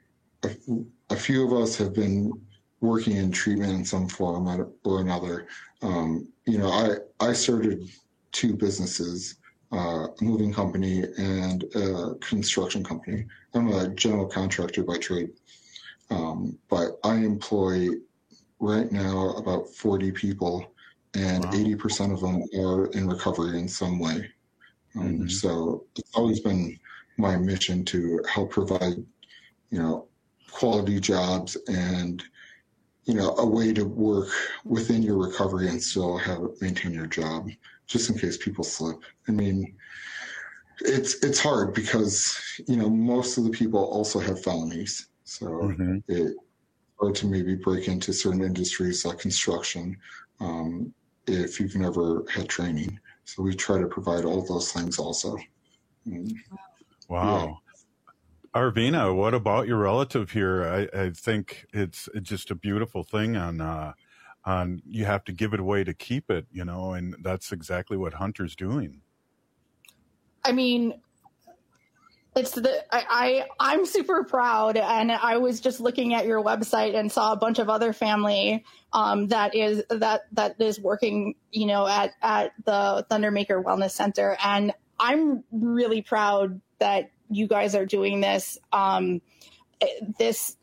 a, a few of us have been working in treatment in some form or another. Um, you know, I, I started two businesses, uh, a moving company and a construction company. I'm a general contractor by trade. Um, but I employ right now about forty people, and wow. eighty percent of them are in recovery in some way. Um, mm-hmm. So it's always been my mission to help provide, you know, quality jobs and, you know, a way to work within your recovery and still have maintain your job, just in case people slip. I mean, it's it's hard because, you know, most of the people also have felonies. So mm-hmm. it's hard to maybe break into certain industries like construction um, if you've never had training. So we try to provide all those things also. And, wow. Yeah. Arvina, what about your relative here? I, I think it's, it's just a beautiful thing on, uh, on you have to give it away to keep it, you know, and that's exactly what Hunter's doing. I mean, it's the I, I I'm super proud, and I was just looking at your website and saw a bunch of other family um, that is that that is working, you know, at at the Thundermaker Wellness Center, and I'm really proud that you guys are doing this. Um, this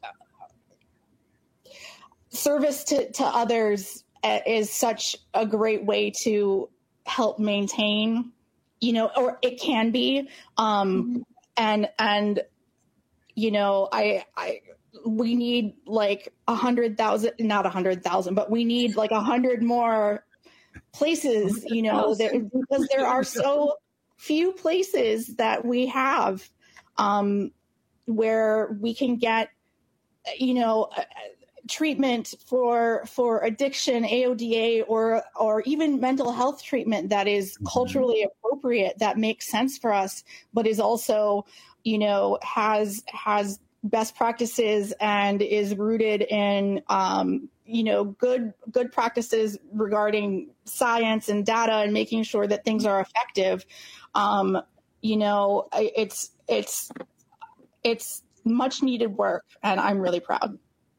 service to to others is such a great way to help maintain, you know, or it can be. Um, And, and, you know, I, I, we need like a hundred thousand, not a hundred thousand, but we need like a hundred more places, you know, there, because there are so few places that we have, um, where we can get, you know, treatment for, for addiction, A O D A, or, or even mental health treatment that is mm-hmm. culturally appropriate, that makes sense for us, but is also, you know, has, has best practices and is rooted in, um, you know, good, good practices regarding science and data and making sure that things are effective. Um, you know, it's, it's, it's much needed work, and I'm really proud.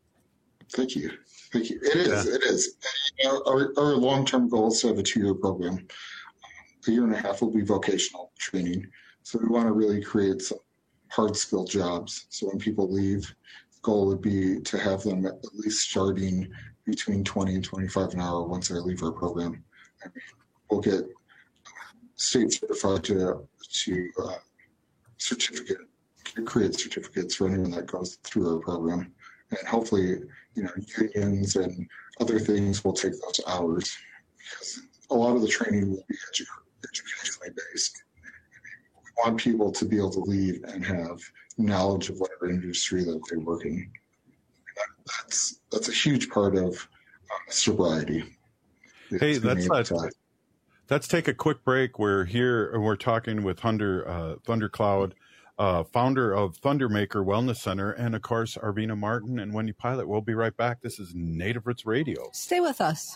Thank you. Thank you. It is. Yeah. It is. You know, our, our long-term goal is to have a two-year program. A year and a half will be vocational training. So we want to really create some hard-skilled jobs. So when people leave, the goal would be to have them at least starting between twenty and twenty-five an hour once they leave our program. I mean, we'll get state certified to to uh, certificate, create certificates for anyone that goes through our program. And hopefully, you know, unions and other things will take those hours, because a lot of the training will be edu- educationally based. We want people to be able to leave and have knowledge of whatever industry that they work in. That, that's that's a huge part of uh, sobriety. Hey, that's not, let's take a quick break. We're here and we're talking with Hunter uh, Thundercloud, Uh, founder of Thundermaker Wellness Center, and of course, Arvina Martin and Wendy Pilot. We'll be right back. This is Native Roots Radio. Stay with us.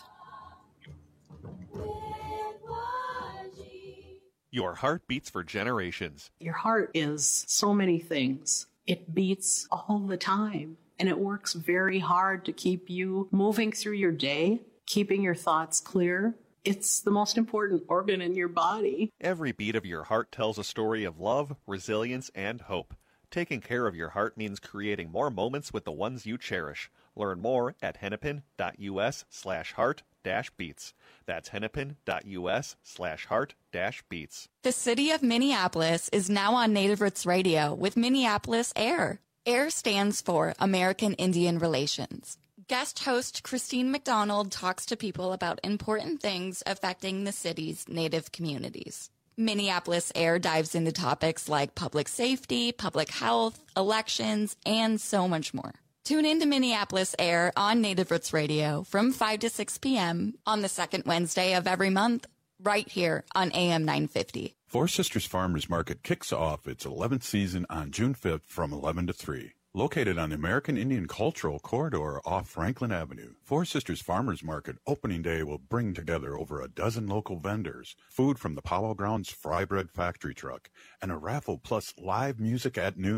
Your heart beats for generations. Your heart is so many things. It beats all the time, and it works very hard to keep you moving through your day, keeping your thoughts clear. It's the most important organ in your body. Every beat of your heart tells a story of love, resilience, and hope. Taking care of your heart means creating more moments with the ones you cherish. Learn more at hennepin.us slash heart dash beats. That's hennepin.us slash heart dash beats. The city of Minneapolis is now on Native Roots Radio with Minneapolis AIR. AIR stands for American Indian Relations. Guest host Christine McDonald talks to people about important things affecting the city's Native communities. Minneapolis AIR dives into topics like public safety, public health, elections, and so much more. Tune in to Minneapolis AIR on Native Roots Radio from five to six p.m. on the second Wednesday of every month, right here on A M nine fifty. Four Sisters Farmers Market kicks off its eleventh season on June fifth from eleven to three. Located on the American Indian Cultural Corridor off Franklin Avenue, Four Sisters Farmers Market opening day will bring together over a dozen local vendors, food from the Powell Grounds Fry Bread Factory Truck, and a raffle plus live music at noon.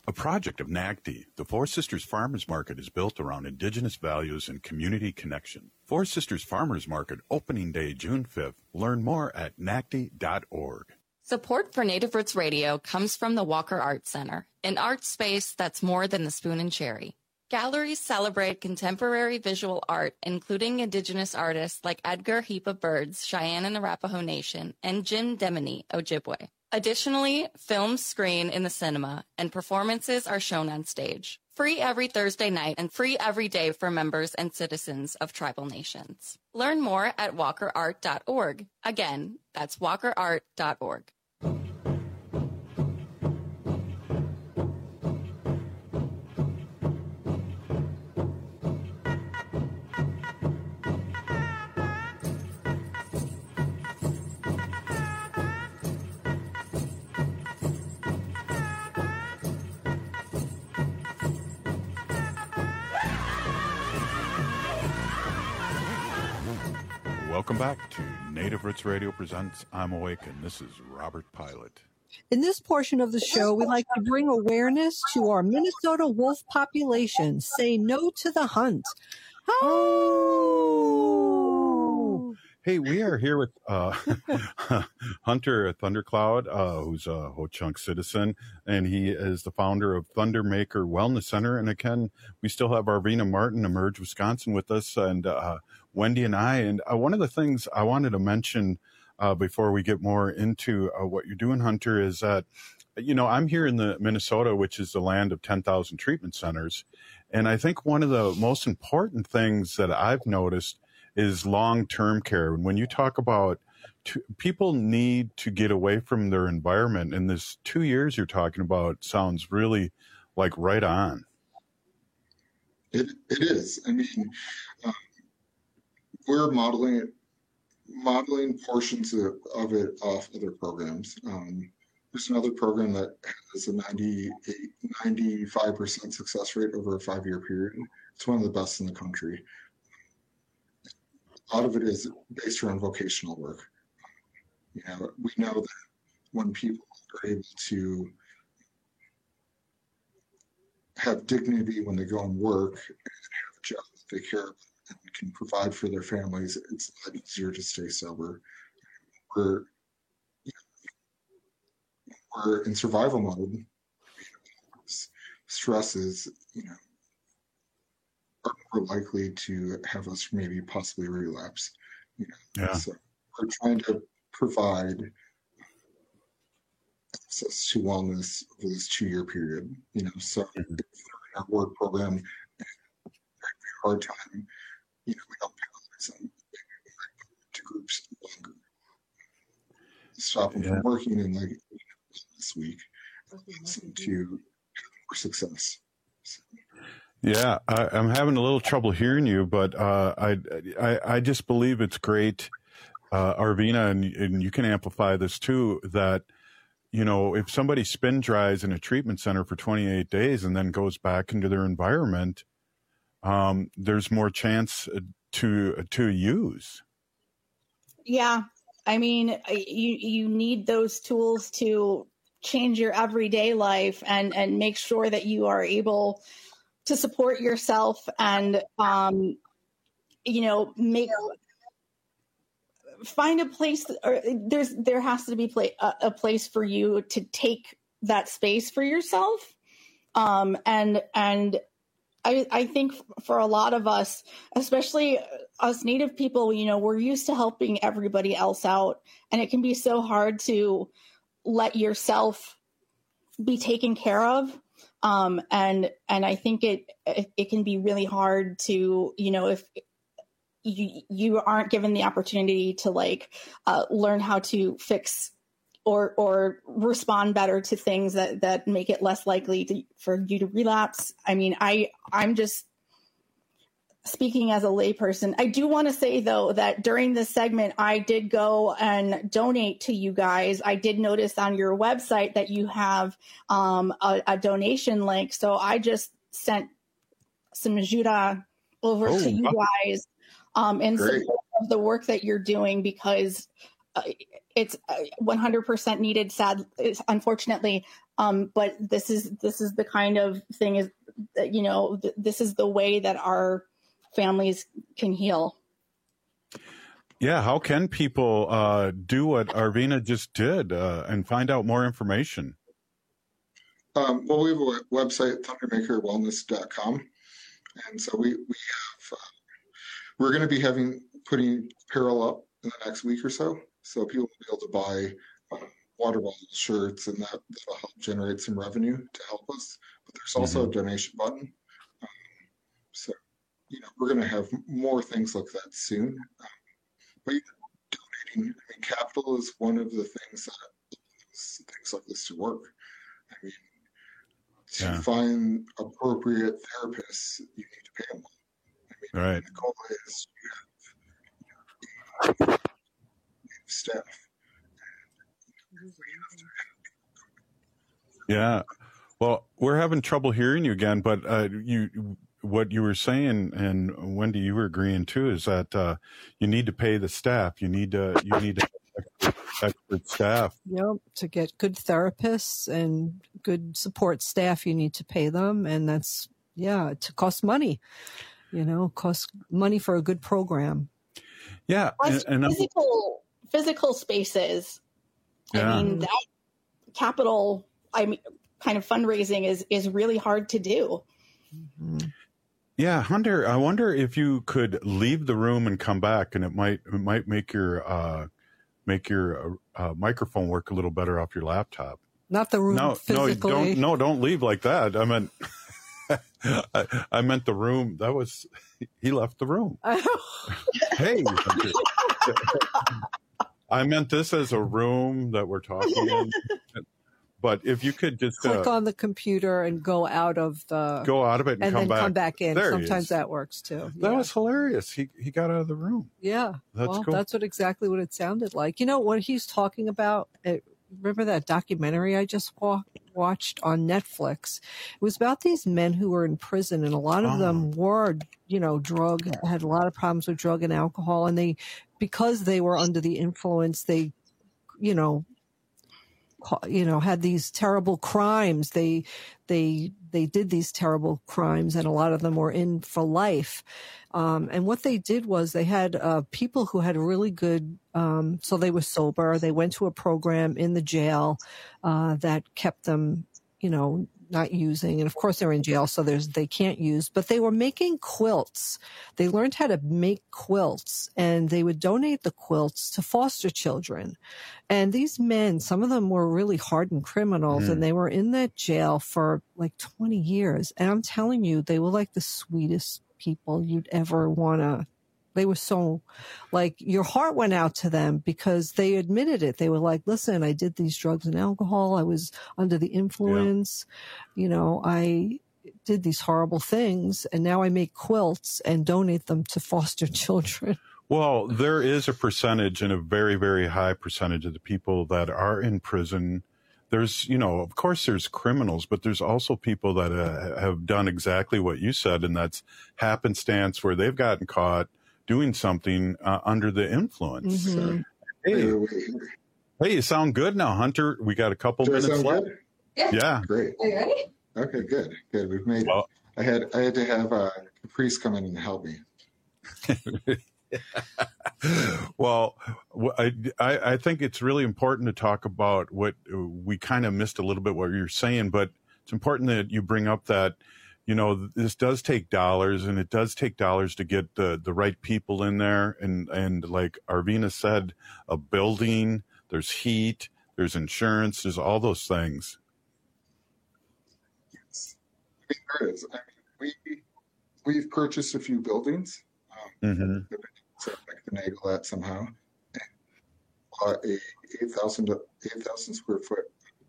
A project of N A C D, the Four Sisters Farmers Market is built around Indigenous values and community connection. Four Sisters Farmers Market, opening day, June fifth. Learn more at N A C D dot org. Support for Native Roots Radio comes from the Walker Art Center, an art space that's more than the spoon and cherry. Galleries celebrate contemporary visual art, including Indigenous artists like Edgar Heap of Birds, Cheyenne and Arapaho Nation, and Jim Demini, Ojibwe. Additionally, films screen in the cinema, and performances are shown on stage. Free every Thursday night and free every day for members and citizens of tribal nations. Learn more at walker art dot org. Again, that's walker art dot org. Welcome back to Native Roots Radio presents I'm Awake, and this is Robert Pilot. In this portion of the show, we like to bring awareness to our Minnesota wolf population. Say no to the hunt. Oh! Hey, we are here with uh, Hunter Thundercloud, uh, who's a Ho-Chunk citizen, and he is the founder of Thundermaker Wellness Center. And again, we still have Arvina Martin, Emerge Wisconsin, with us, and uh, Wendy and I. And uh, one of the things I wanted to mention uh, before we get more into uh, what you're doing, Hunter, is that, you know, I'm here in the Minnesota, which is the land of ten thousand treatment centers. And I think one of the most important things that I've noticed is long-term care. And when you talk about t- people need to get away from their environment, and this two years you're talking about sounds really like right on. It it is. I mean, um, we're modeling it, modeling portions of, of it off other programs. Um, there's another program that has a ninety-eight, ninety-five percent success rate over a five-year period. It's one of the best in the country. A lot of it is based around vocational work. You know, we know that when people are able to have dignity when they go and work and have a job that they care about and can provide for their families, it's a lot easier to stay sober. We're, you know, we're in survival mode. Stress is, you know, are more likely to have us maybe possibly relapse. You know? Yeah. So we're trying to provide access to wellness over this two-year period. You know, so mm-hmm. if they're in our work program and they're having a hard time, you know, we don't penalize them to groups longer. Stop them yeah. from working and like you know, this week, listen to more success. So, Yeah, I, I'm having a little trouble hearing you, but uh, I, I I just believe it's great, uh, Arvina, and, and you can amplify this too, that, you know, if somebody spin dries in a treatment center for twenty-eight days and then goes back into their environment, um, there's more chance to to use. Yeah, I mean, you you need those tools to change your everyday life and and make sure that you are able to support yourself and, um, you know, make, find a place, or there's, there has to be play, a, a place for you to take that space for yourself. Um, and, and I, I think for a lot of us, especially us Native people, you know, we're used to helping everybody else out, and it can be so hard to let yourself be taken care of. Um, and, and I think it, it, it can be really hard to, you know, if you, you aren't given the opportunity to like, uh, learn how to fix or, or respond better to things that, that make it less likely to, for you to relapse. I mean, I, I'm just speaking as a layperson. I do want to say though, that during this segment, I did go and donate to you guys. I did notice on your website that you have um, a, a donation link. So I just sent some ajuda over oh, to you guys um, in support of the work that you're doing, because uh, it's one hundred percent needed, sad, unfortunately. Um, but this is this is the kind of thing is, you know, th- this is the way that our families can heal. Yeah, how can people uh, do what Arvina just did uh, and find out more information? Um, well, we have a website, thundermaker wellness dot com, and so we we have uh, we're going to be having putting apparel up in the next week or so, so people will be able to buy uh, water bottles, shirts, and that will help generate some revenue to help us. But there's also mm-hmm. a donation button, um, so you know we're going to have more things like that soon. Um, but you know, donating, I mean, capital is one of the things that allows things like this to work. I mean. To yeah. find appropriate therapists, you need to pay them. I mean, right. The goal is you have, you have staff. And, you know, yeah. Well, we're having trouble hearing you again, but uh, you, what you were saying, and Wendy, you were agreeing too, is that uh, you need to pay the staff. You need to. You need to. Expert staff. Yep, to get good therapists and good support staff, you need to pay them, and that's yeah, it costs money. You know, costs money for a good program. Yeah, Plus and, and physical physical spaces. Yeah. I mean, that capital, I mean, kind of fundraising is is really hard to do. Mm-hmm. Yeah, Hunter, I wonder if you could leave the room and come back, and it might it might make your. Uh, make your uh, microphone work a little better off your laptop. Not the room no, physically. No, don't, no, don't leave like that. I meant, I, I meant the room. That was, he left the room. Hey. I meant this as a room that we're talking in. But if you could just click uh, on the computer and go out of the go out of it and, and come then back. come back in. There Sometimes that works too. That yeah. was hilarious. He he got out of the room. Yeah, that's well, cool. That's what exactly what it sounded like. You know what he's talking about? It, remember that documentary I just wa- watched on Netflix? It was about these men who were in prison, and a lot of oh. them were, you know, drug had a lot of problems with drug and alcohol, and they because they were under the influence, they, you know. you know, had these terrible crimes. They, they, they did these terrible crimes, and a lot of them were in for life. Um, and what they did was they had uh, people who had really good, um, so they were sober. They went to a program in the jail uh, that kept them, you know, not using. And of course they're in jail, so there's, they can't use, but they were making quilts. They learned how to make quilts, and they would donate the quilts to foster children. And these men, some of them were really hardened criminals, mm. and they were in that jail for like twenty years. And I'm telling you, they were like the sweetest people you'd ever want to. They were so, like, your heart went out to them because they admitted it. They were like, listen, I did these drugs and alcohol. I was under the influence. Yeah. You know, I did these horrible things, and now I make quilts and donate them to foster children. Well, there is a percentage, and a very, very high percentage of the people that are in prison. There's, you know, of course there's criminals, but there's also people that uh, have done exactly what you said, and that's happenstance, where they've gotten caught doing something uh, under the influence. Mm-hmm. Hey, hey, you sound good now, Hunter. We got a couple Do minutes left. Good? Yeah. yeah. Great. Are you ready? Okay, good. Good. We've made well, it. I had I had to have uh, a priest come in and help me. Well, I, I, I think it's really important to talk about what we kind of missed a little bit what you're saying, but it's important that you bring up that, you know, this does take dollars, and it does take dollars to get the, the right people in there. And, and like Arvina said, a building, there's heat, there's insurance, there's all those things. Yes. I mean, there is. I mean, we, we've purchased a few buildings. Um, mm-hmm. So I can finagle that somehow. Uh, a eight thousand eight thousand square foot.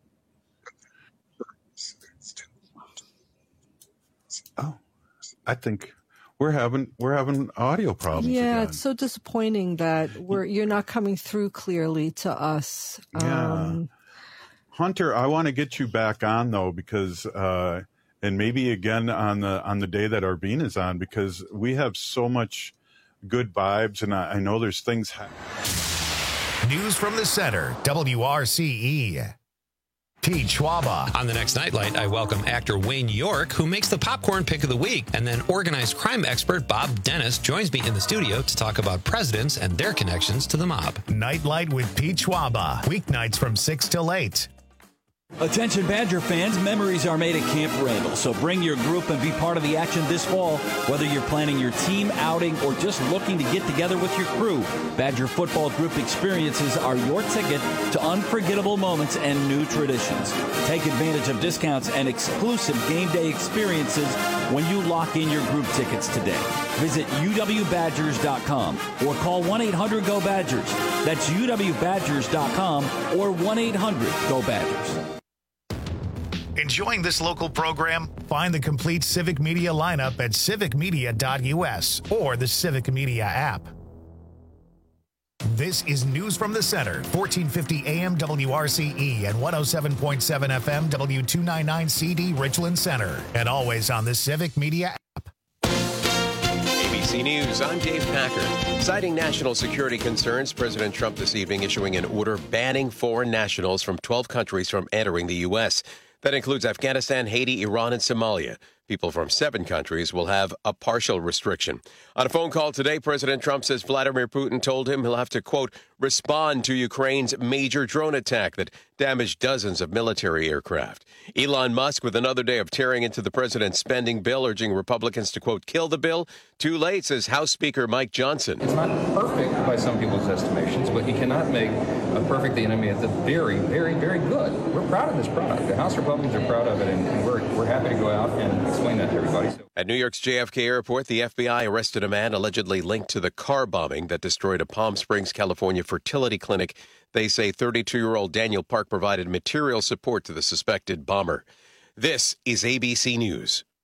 Oh, I think we're having we're having audio problems. Yeah, again. It's so disappointing that we're you're not coming through clearly to us. Yeah, um, Hunter, I want to get you back on though, because uh, and maybe again on the on the day that Arvina is on, because we have so much good vibes, and I, I know there's things happening. News from the Center, W R C E. Pete Schwaba. On the next Nightlight, I welcome actor Wayne York, who makes the popcorn pick of the week. And then organized crime expert Bob Dennis joins me in the studio to talk about presidents and their connections to the mob. Nightlight with Pete Schwaba. Weeknights from six till eight. Attention Badger fans, memories are made at Camp Randall, so bring your group and be part of the action this fall. Whether you're planning your team outing or just looking to get together with your crew, Badger Football Group experiences are your ticket to unforgettable moments and new traditions. Take advantage of discounts and exclusive game day experiences when you lock in your group tickets today. Visit U W Badgers dot com or call one eight hundred go Badgers. That's U W Badgers dot com or one eight hundred go Badgers. Enjoying this local program? Find the complete Civic Media lineup at civic media dot U S or the Civic Media app. This is News from the Center, fourteen fifty A M W R C E and one oh seven point seven F M W two ninety-nine C D Richland Center, and always on the Civic Media app. A B C News, I'm Dave Packer. Citing national security concerns, President Trump this evening issuing an order banning foreign nationals from twelve countries from entering the U S. That includes Afghanistan, Haiti, Iran, and Somalia. People from seven countries will have a partial restriction. On a phone call today, President Trump says Vladimir Putin told him he'll have to, quote, respond to Ukraine's major drone attack that damaged dozens of military aircraft. Elon Musk with another day of tearing into the president's spending bill, urging Republicans to, quote, kill the bill. Too late, says House Speaker Mike Johnson. It's not perfect by some people's estimations, but you cannot make a perfect the enemy at the very, very, very good. We're proud of this product. The House Republicans are proud of it, and, and we're, we're happy to go out and explain that to everybody. So. At New York's J F K Airport, the F B I arrested a man allegedly linked to the car bombing that destroyed a Palm Springs, California fertility clinic. They say thirty-two-year-old Daniel Park provided material support to the suspected bomber. This is A B C News.